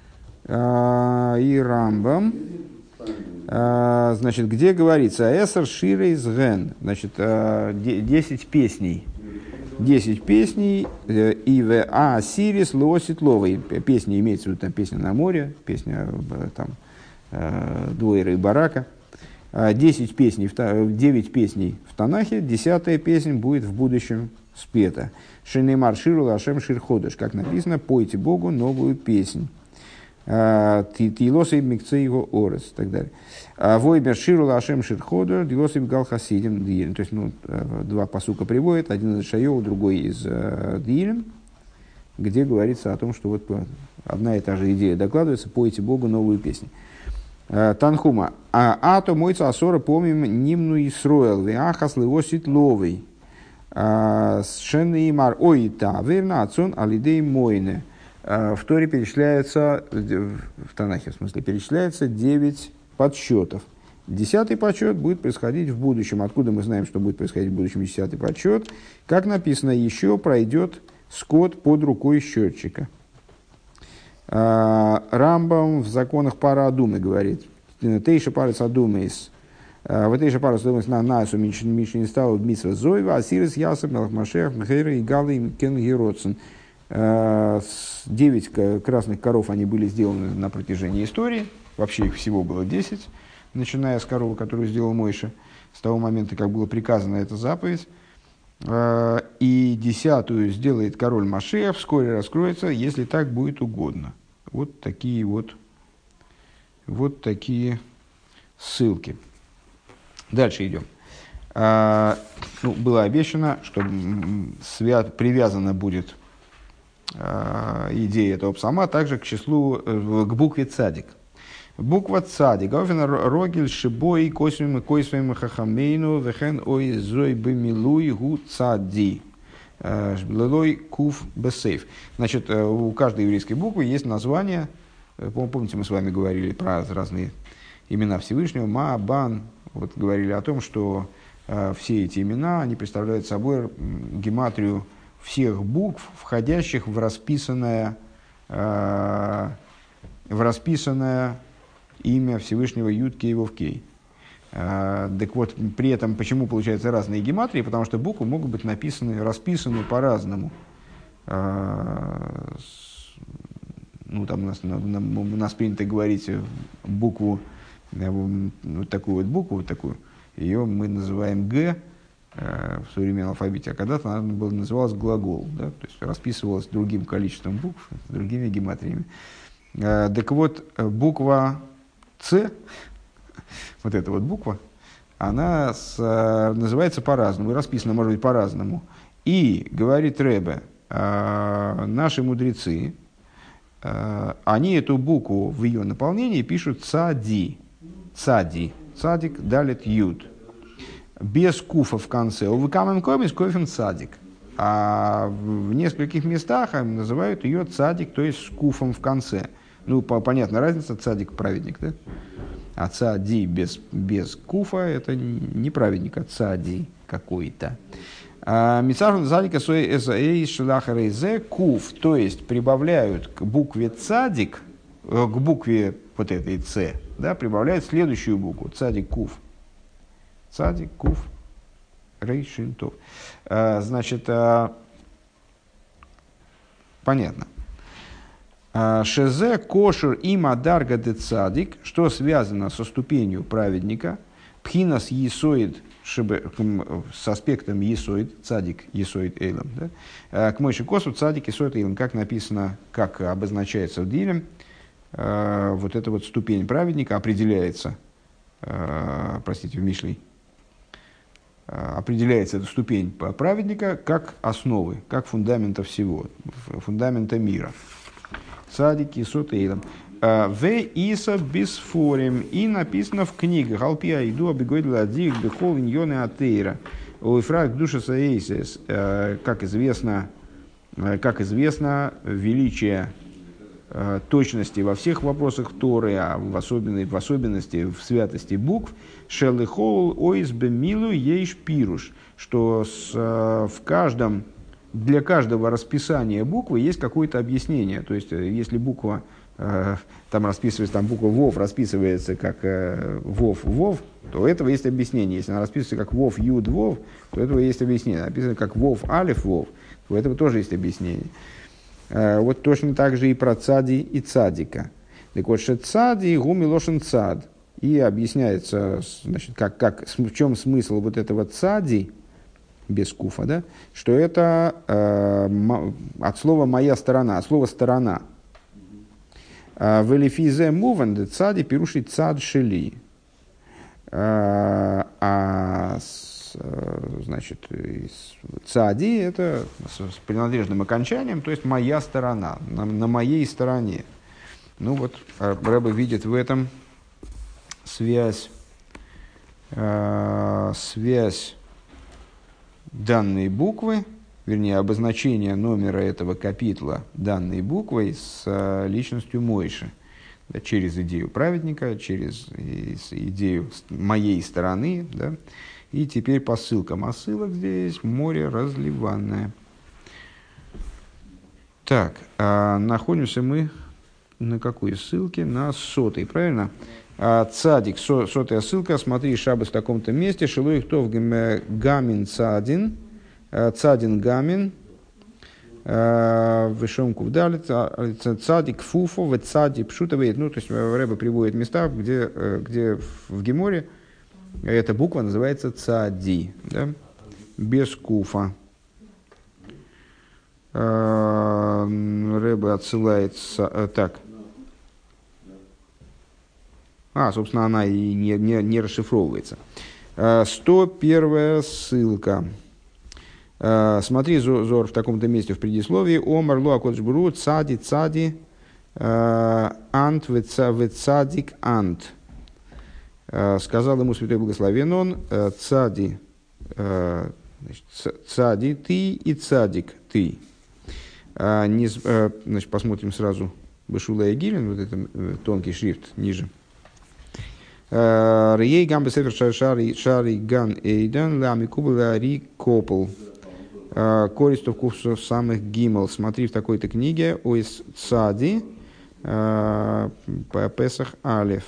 и Рамбам. Значит, где говорится «Эсер ширей зген», значит, десять песней. Десять песней и в А Сирис Лоситловой. Песня имеется в виду, там песня на море, песня там Дуэйра и Барака. Десять песней, девять песней в Танахе, десятая песня будет в будущем спета. Шинеймар ширу лашем шир ходыш, как написано, пойте Богу новую песнь. Тилосей микцейго орес и так далее. Воймер ширу лашем шир ходыш, дилосей галхасидим диилем. То есть, ну, два пасука приводят, один из Шайова, другой из диилем, где говорится о том, что вот одна и та же идея докладывается, пойте Богу новую песню. Танхума. А то мойца асора помним нимну Исроэл, веахас левосит ловый. Шенеймар ой тавер нацун алидей мойне. В Торе перечисляется, в Танахе в смысле, перечисляется девять подсчетов. Десятый подсчет будет происходить в будущем. Откуда мы знаем, что будет происходить в будущем десятый подсчет? Как написано, еще пройдет скот под рукой счетчика. Рамбам в законах пара Адумы говорит, Тейша парус Адумейс, вот Тейша парус Адумейс на Насу Мишни стал Митсва Зоева, Асирис Ясов, Мелахмашех, Мхейра и Галы Кен Героцен. Девять красных коров, они были сделаны на протяжении истории, вообще их всего было десять, начиная с коровы, которую сделал Мойша, с того момента, как было приказано эта заповедь. И десятую сделает король Машиах, вскоре раскроется, если так будет угодно. Вот такие вот, вот такие ссылки. Дальше идем. А, ну, было обещано, что свят, привязана будет а, идея этого псалма также к числу, к букве цадик. Буква цадик. Говен рогель шибой косвим косвим хахамейну вехен ой зой бемилуй гу цади. Лелой куф бесейф. Значит, у каждой еврейской буквы есть название. Помните, мы с вами говорили про разные имена Всевышнего. Ма, Бан. Вот говорили о том, что все эти имена, они представляют собой гематрию всех букв, входящих в расписанное, в расписанное имя Всевышнего Юд-Кей Вов-Кей. Так вот, при этом, почему получаются разные гематрии? Потому что буквы могут быть написаны, расписаны по-разному. Ну, там у нас, у нас принято говорить букву, вот такую вот букву, вот такую, ее мы называем Г в современном алфавите, а когда-то она была, называлась глагол, да? То есть расписывалась другим количеством букв, другими гематриями. Так вот, буква Ц, вот эта вот буква, она с, называется по-разному, и расписана, может быть, по-разному. И, говорит Ребе, наши мудрецы, они эту букву в ее наполнении пишут цади, цади, цадик, далит, юд, без куфа в конце. У выкамем комис кофем цадик. А в нескольких местах называют ее цадик, то есть с куфом в конце. Ну, понятна разница, цадик праведник, да? А цади без, без куфа это не праведник, а цади какой-то. Мицарун цадика сой эсаэй шлахарейзе куф, то есть прибавляют к букве цадик, к букве вот этой Ц, да, прибавляют следующую букву, цадик куф. Цадик куф рейшинтов. Значит, понятно. Шезе кошер има дарга де цадик, что связано со ступенью праведника, пхинас есоид, с аспектом есоид, цадик есоид эйлом, да? К мойши косу цадик есоид эйлом, как написано, как обозначается в Диле, вот эта вот ступень праведника определяется, простите, в Мишлей, определяется эта ступень праведника как основы, как фундамента всего, фундамента мира. Цадик есоид эйлом. В Иса Бисфорим, и написано в книгах Алпия иду обегойдла адик бехол иньоны атеира уифрак душа саэйсис. Как известно, как известно, величие точности во всех вопросах Торы, а в особенности, в особенности в святости букв, шелыхол ойс бемилу ейш пируш, что с, в каждом, для каждого расписания буквы есть какое-то объяснение. То есть, если буква там расписывается, там буква Вов расписывается как э, Вов, Вов, то у этого есть объяснение. Если она расписывается как Вов, Юд, Вов, то у этого есть объяснение. Написано как Вов, Алиф, Вов, то у этого тоже есть объяснение. Э, вот точно так же и про цади и цадика. Так вот, что цади, гуми лошен цад. И объясняется, значит, как, как, в чем смысл вот этого цади, без куфа, да, что это э, от слова «моя сторона», от слова «сторона». Велифизе муван цади пируши цад шели. А значит, цади это с принадлежным окончанием, то есть моя сторона, на, на моей стороне. Ну вот, Рэбе видит в этом связь, связь данной буквы, вернее, обозначение номера этого капитла данной буквой с э, личностью Мойши. Да, через идею праведника, через идею моей стороны. Да. И теперь по ссылкам. А ссылок здесь море разливанное. Так, а находимся мы на какой ссылке? На сотой, правильно? А, цадик, со, сотая ссылка. Смотри, шаббат в таком-то месте. Шилой хтов гамин цадин. Цадин гамин. Вышомку вдали. Цадик фуфо, в цади пшутовый. Ну, то есть Рэбе приводит места, где, где в Геморе эта буква называется цади. Да? Без куфа. Рэбе отсылает так. А, собственно, она и не, не, не расшифровывается. сто первая ссылка. Смотри, Зор в таком-то месте в предисловии. Омар луа кодшбуру цади цади ант вецадик ант. Сказал ему святой благословен он, цади, значит, цади ты и цадик ты. Значит, посмотрим сразу Бешула и Гилин, вот это тонкий шрифт ниже. Рей гам бесефер шари шари ган эйдан лами кубла ри копл. Користов курсов самых гимал. Смотри в такой-то книге оис цади по Песах Алеф.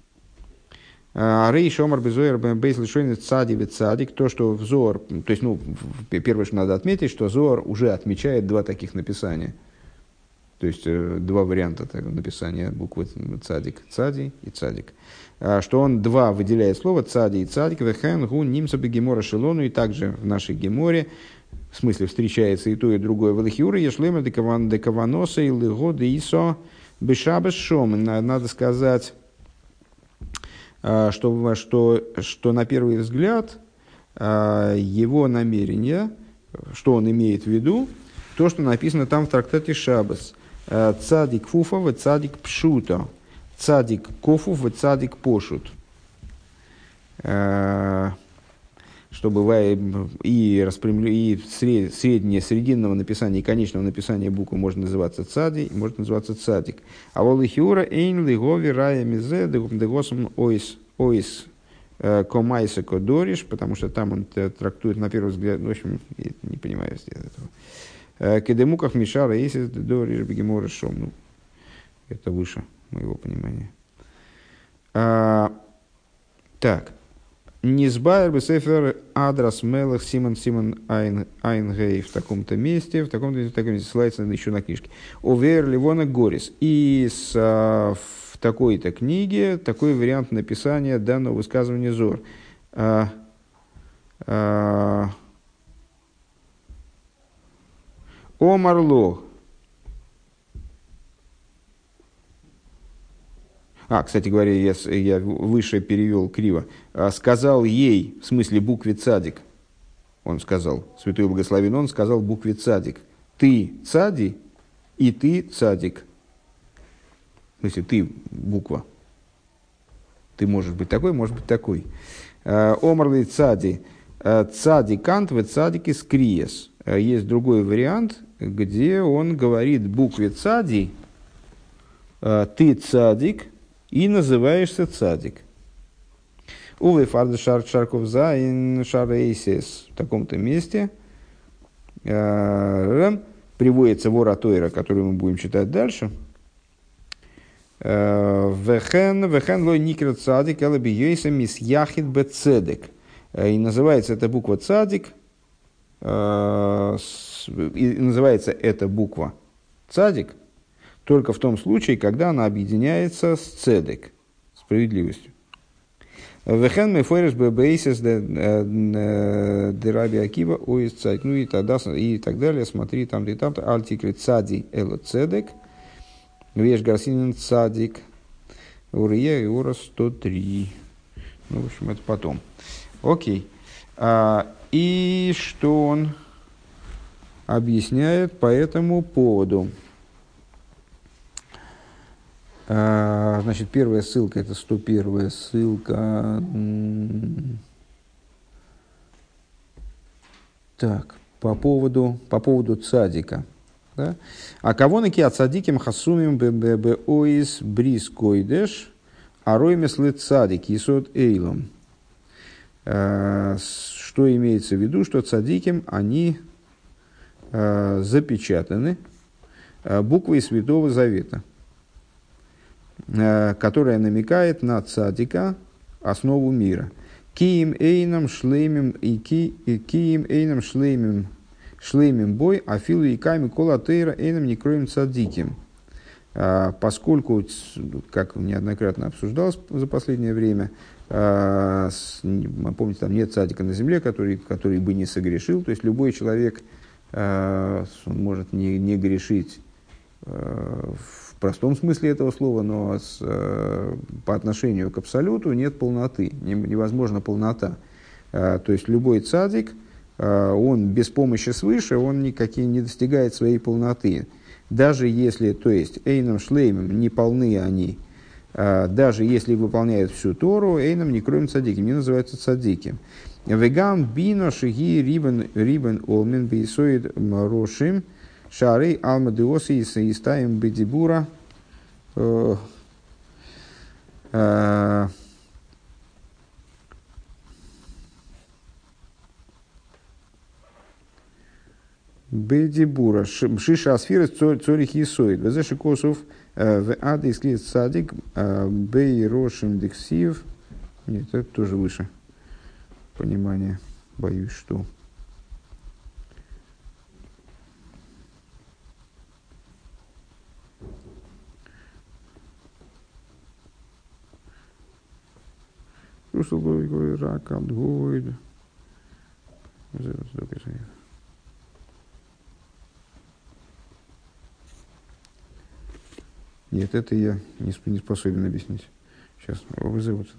Рей шомар безоер бейс лишойн цади вет цадик. То, что в Зоар, то есть, ну, первое, что надо отметить, что Зоар уже отмечает два таких написания. То есть, два варианта так, написания буквы цадик, цади и цадик. Что он два выделяет слово цади и цадик. Вехен гу нимса бегемора шелону. И также в нашей геморе, в смысле, встречается и то, и другое. Велихиура ешлема декаваноса и лего деисо бешабес шом. Надо сказать, что, что, что на первый взгляд его намерение, что он имеет в виду, то, что написано там в трактате Шаббас. Цадик фуфа, цадик пшута. Цадик кофуф, цадик пошут. Что бывает и, распрямлю, и сред, среднее, срединного написания и конечного написания буквы может называться цади, и может называться цадик. А волихиура эйн лигови рая мизе дегосом ойс ойс комайса кодориш, потому что там он трактует на первый взгляд, в общем, я не понимаю этого. Кедемуках мишара эйсис дориш бегемора шом. Ну, это выше моего понимания. А, так. Низбайр бесефер адрас мелах Симон Симон Айнгей в таком-то месте, в таком-то месте, в таком месте, ссылается еще на книжке. Овер Ливона Горис. И с, а, в такой-то книге такой вариант написания данного высказывания Зор. А, а, Омарло. А, кстати говоря, я, я выше перевел криво. Сказал ей, в смысле букве цадик, он сказал, святой благословен, он сказал букве цадик. Ты цади, и ты цадик. В смысле, ты буква. Ты можешь быть такой, можешь быть такой. Омарлей цади. Цади кант в цадике скриес. Есть другой вариант, где он говорит букве цади, ты цадик, и называешься цадик. Увы, фарда шар шарков зайн шарейсис. В таком-то месте э, приводится вора Тойра, который мы будем читать дальше. Вехен вехен лой никер цадик элаби йойса мис яхид бе цедек. И называется эта буква цадик. Э, и называется эта буква цадик только в том случае, когда она объединяется с цедек, справедливостью. Вехен мы фойреш бейсис де раби Акива оис цадик. Ну и тогда и так далее. Смотри там и там. Альтикри цади эло цедек. Веш гарсинин цадик. Урия и ура сто три. Ну, в общем, это потом. Окей. А, и что он объясняет по этому поводу? Значит, первая ссылка, это сто первая ссылка. Так, по поводу, по поводу цадика. Да? А кого наки от цадиким хасумим ббоис брис койдеш, а роймес лет цадик, есот эйлом. Что имеется в виду, что цадиким они э, запечатаны э, буквой Святого Завета, э, которая намекает на цадика, основу мира. Киим эйном шлеймим и киим эйном шлеймим шлеймим бой, а филу и ками колатейра эйном не кроем цадиким. Э, поскольку, как неоднократно обсуждалось за последнее время, Uh, помните, там нет цадика на земле, который, который бы не согрешил. То есть любой человек uh, может не, не грешить uh, в простом смысле этого слова, но с, uh, по отношению к абсолюту нет полноты, не, невозможна полнота. Uh, то есть любой цадик, uh, он без помощи свыше, он никакие не достигает своей полноты. Даже если, то есть, эйном шлеймом не полны они, даже если выполняют всю Тору, эйном не кроем цадиким, не называются цадиким. Вегам бино шиги рибен рибен олмен бейсоид рошим шарей алма деоси и истаем бедибура бедибура шиша асфиры цорих есоид везеши косов в ады исклит садик бей рошим дексив. Нет, это тоже выше понимание. Боюсь, что Нет, это я не, не способен объяснить. Сейчас вызовут.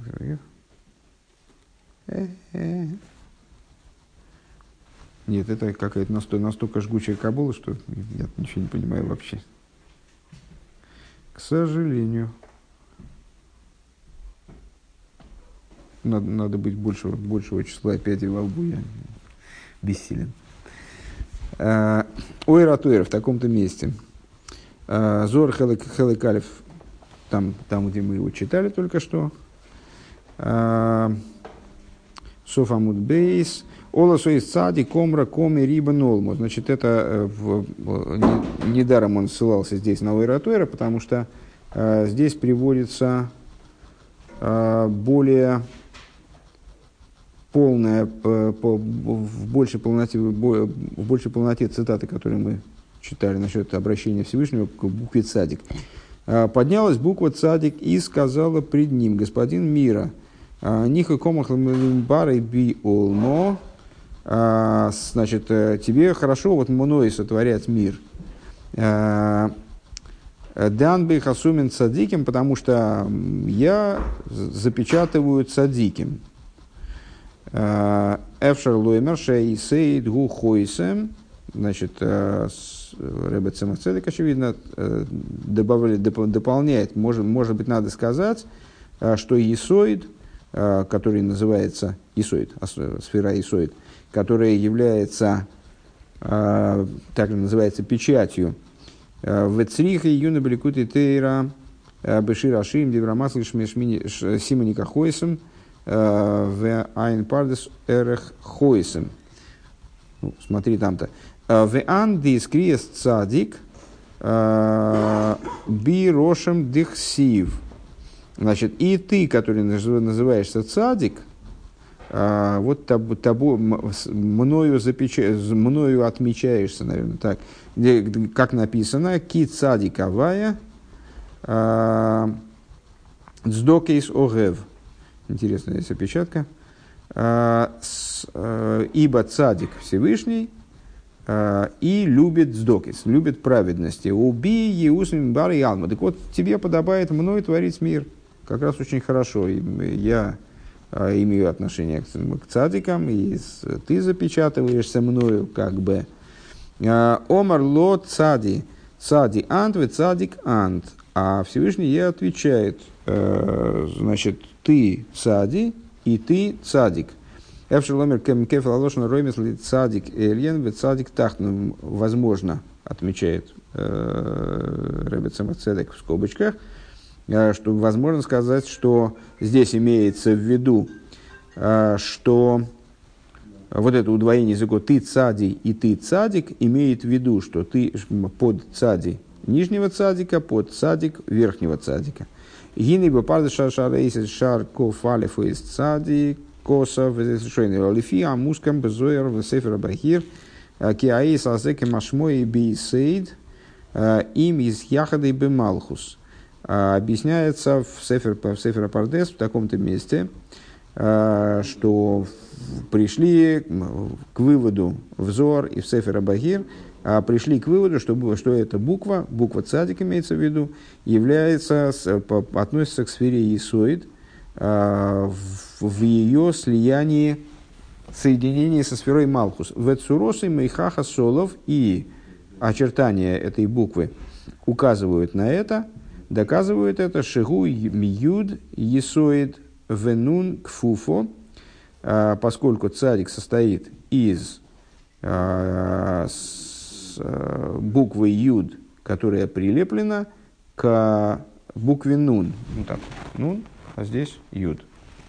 Нет, это какая-то настолько, настолько жгучая кабула, что я ничего не понимаю вообще. К сожалению. Надо, надо быть большего, большего числа пятей во лбу, я бессилен. Ой, Ратуэр, в таком-то месте. Зор Хелек Алеф, там, там, где мы его читали только что. Софамуд Бейс. Ола Соис Цади, Комра, Коми, Риба, Нолмо. Значит, это в, не, недаром он ссылался здесь на Ойратуэра, потому что э, здесь приводится э, более полная, по, по, в, большей полноте, в большей полноте цитаты, которые мы читали насчет обращения Всевышнего к букве Цадик. Поднялась буква Цадик и сказала пред ним: господин мира, ниха комах лимбарой би олмо, значит, тебе хорошо вот мной сотворять мир. Дан би хасумен цадиким, потому что я запечатываю цадиким. Эфшер лоймер шей сейд гу хойсем. Значит, Ребе Цемах Цедек, очевидно, добавили, дополняет, может, может быть, надо сказать, что Есоид, который называется Есоид, сфера Есоид, которая является, так называется, печатью в Цриха Юна Беликути Тейра Бешир Ашим Деврамасл Симоника Хойсом в Айн Пардес Эрех Хойсом. Смотри там-то. Веан дискриес цадик би рошем дихсив. Значит, и ты, который называешься цадик, вот тобой, мною, запеча... мною отмечаешься, наверное, так, где, как написано, ки цадик авая дздокейс огев. Интересная здесь опечатка. Ибо цадик Всевышний и любит сдокис, любит праведности. Уби еусмин бар и алма. Так вот, тебе подобает мной творить мир. Как раз очень хорошо. Я имею отношение к цадикам, и ты запечатываешься мною, как бы. Омар ло цади, цади ант, ве цадик ант. А Всевышний ей отвечает, значит, ты цади, и ты цадик. Эвшеломер кефел алошен ромес ли цадик эльен ве цадик тахт. Возможно, отмечает э, Ребе Цемах Цедек в скобочках, э, что возможно сказать, что здесь имеется в виду, э, что вот это удвоение языков «ты цади» и «ты цадик» имеет в виду, что ты под цади нижнего цадика, под цадик верхнего цадика. Гины бы парды шар-шар-эйс шар-коф-алиф из цади косов шойный лифи амускам безоер в сефер бахир киаэйс азеке машмой бейсейд им из яхады бемалхус. Объясняется в сефер, в сефер Пардес в таком-то месте, что пришли к выводу в Зоар и в Сефер Багир, пришли к выводу, что, что эта буква, буква цадик имеется в виду, является, относится к сфере Есоид в, в ее слиянии, соединении со сферой Малхус. Вецуросы Мейхаха Солов и очертания этой буквы указывают на это, доказывают это Шигу Миюд Есоид Венун Кфуфо, поскольку цадик состоит из э, с, э, буквы Юд, которая прилеплена к букве Нун. Ну так, Нун, а здесь Юд.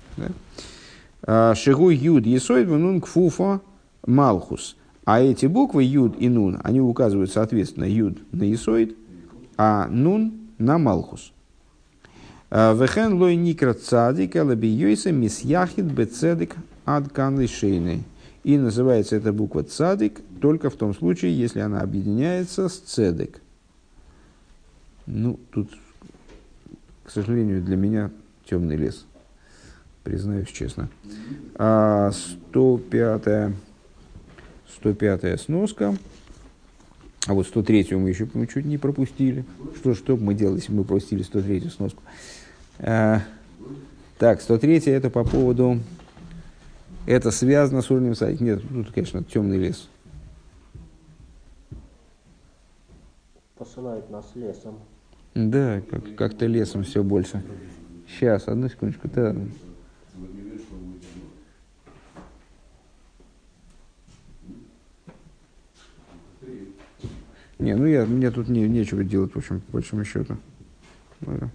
Шигу Юд Есоид Венун Кфуфо Малхус. А эти буквы Юд и Нун, они указывают, соответственно, Юд на Есоид, а Нун на Малхус. Вехен лой никра цадик, алабиёйса мисьяхид бецедик адкан лишейный. И называется эта буква цадик только в том случае, если она объединяется с цедик. Ну, тут, к сожалению, для меня темный лес. Признаюсь честно. А, сто пятая сноска. А вот сто третью мы еще мы чуть не пропустили. Что, что бы мы делали, если бы мы пропустили сто третью сноску? А, так, сто третья это по поводу... Это связано с уровнем садика. Нет, тут, конечно, темный лес. Посылает нас лесом. Да, как, как-то лесом все больше. Сейчас, одну секундочку. Да. Не, ну я, мне тут не, нечего делать, в общем, по большому счету. Ну,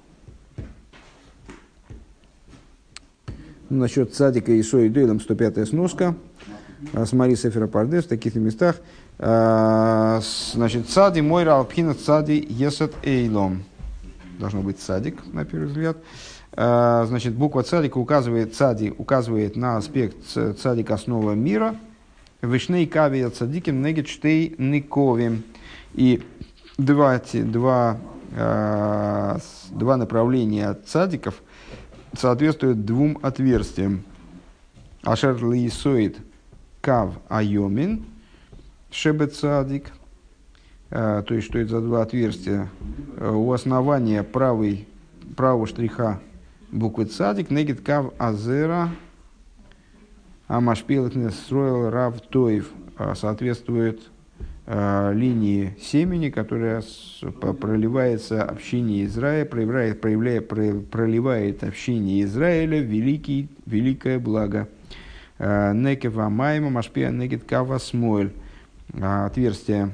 насчет цадика и Исои Дейлом сто пятая сноска. Смотри Сефера Пардес в таких местах. Значит, цади мойра алпхина цади есет эйлом. Должно быть цадик, на первый взгляд. Значит, буква цадика указывает, цади указывает на аспект цадик основа мира. Вишней кави цадиким негет штей никовим. И два, два, э, два направления цадиков соответствуют двум отверстиям. Ашер лиисоид кав айомин шебет цадик. Э, то есть, что это за два отверстия? Э, у основания правой, правого штриха буквы цадик негет кав азера Амашпилотнес строил Рав Тоев, соответствует э, линии семени, которая с, по, проливается общине Израиля, проявляет, проявляет, про, проливает общине Израиля великий, великое благо. Некева майма машпия негет кава смойль. Отверстие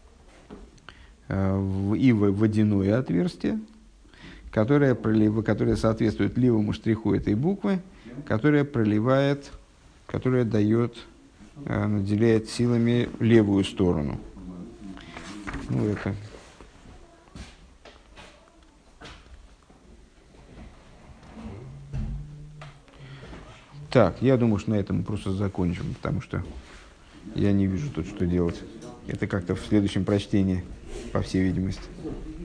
э, и водяное отверстие, которое, пролив, которое соответствует левому штриху этой буквы, которое проливает, которая дает, наделяет силами левую сторону. Ну, это... Так, я думаю, что на этом мы просто закончим, потому что я не вижу тут, что делать. Это как-то в следующем прочтении, по всей видимости.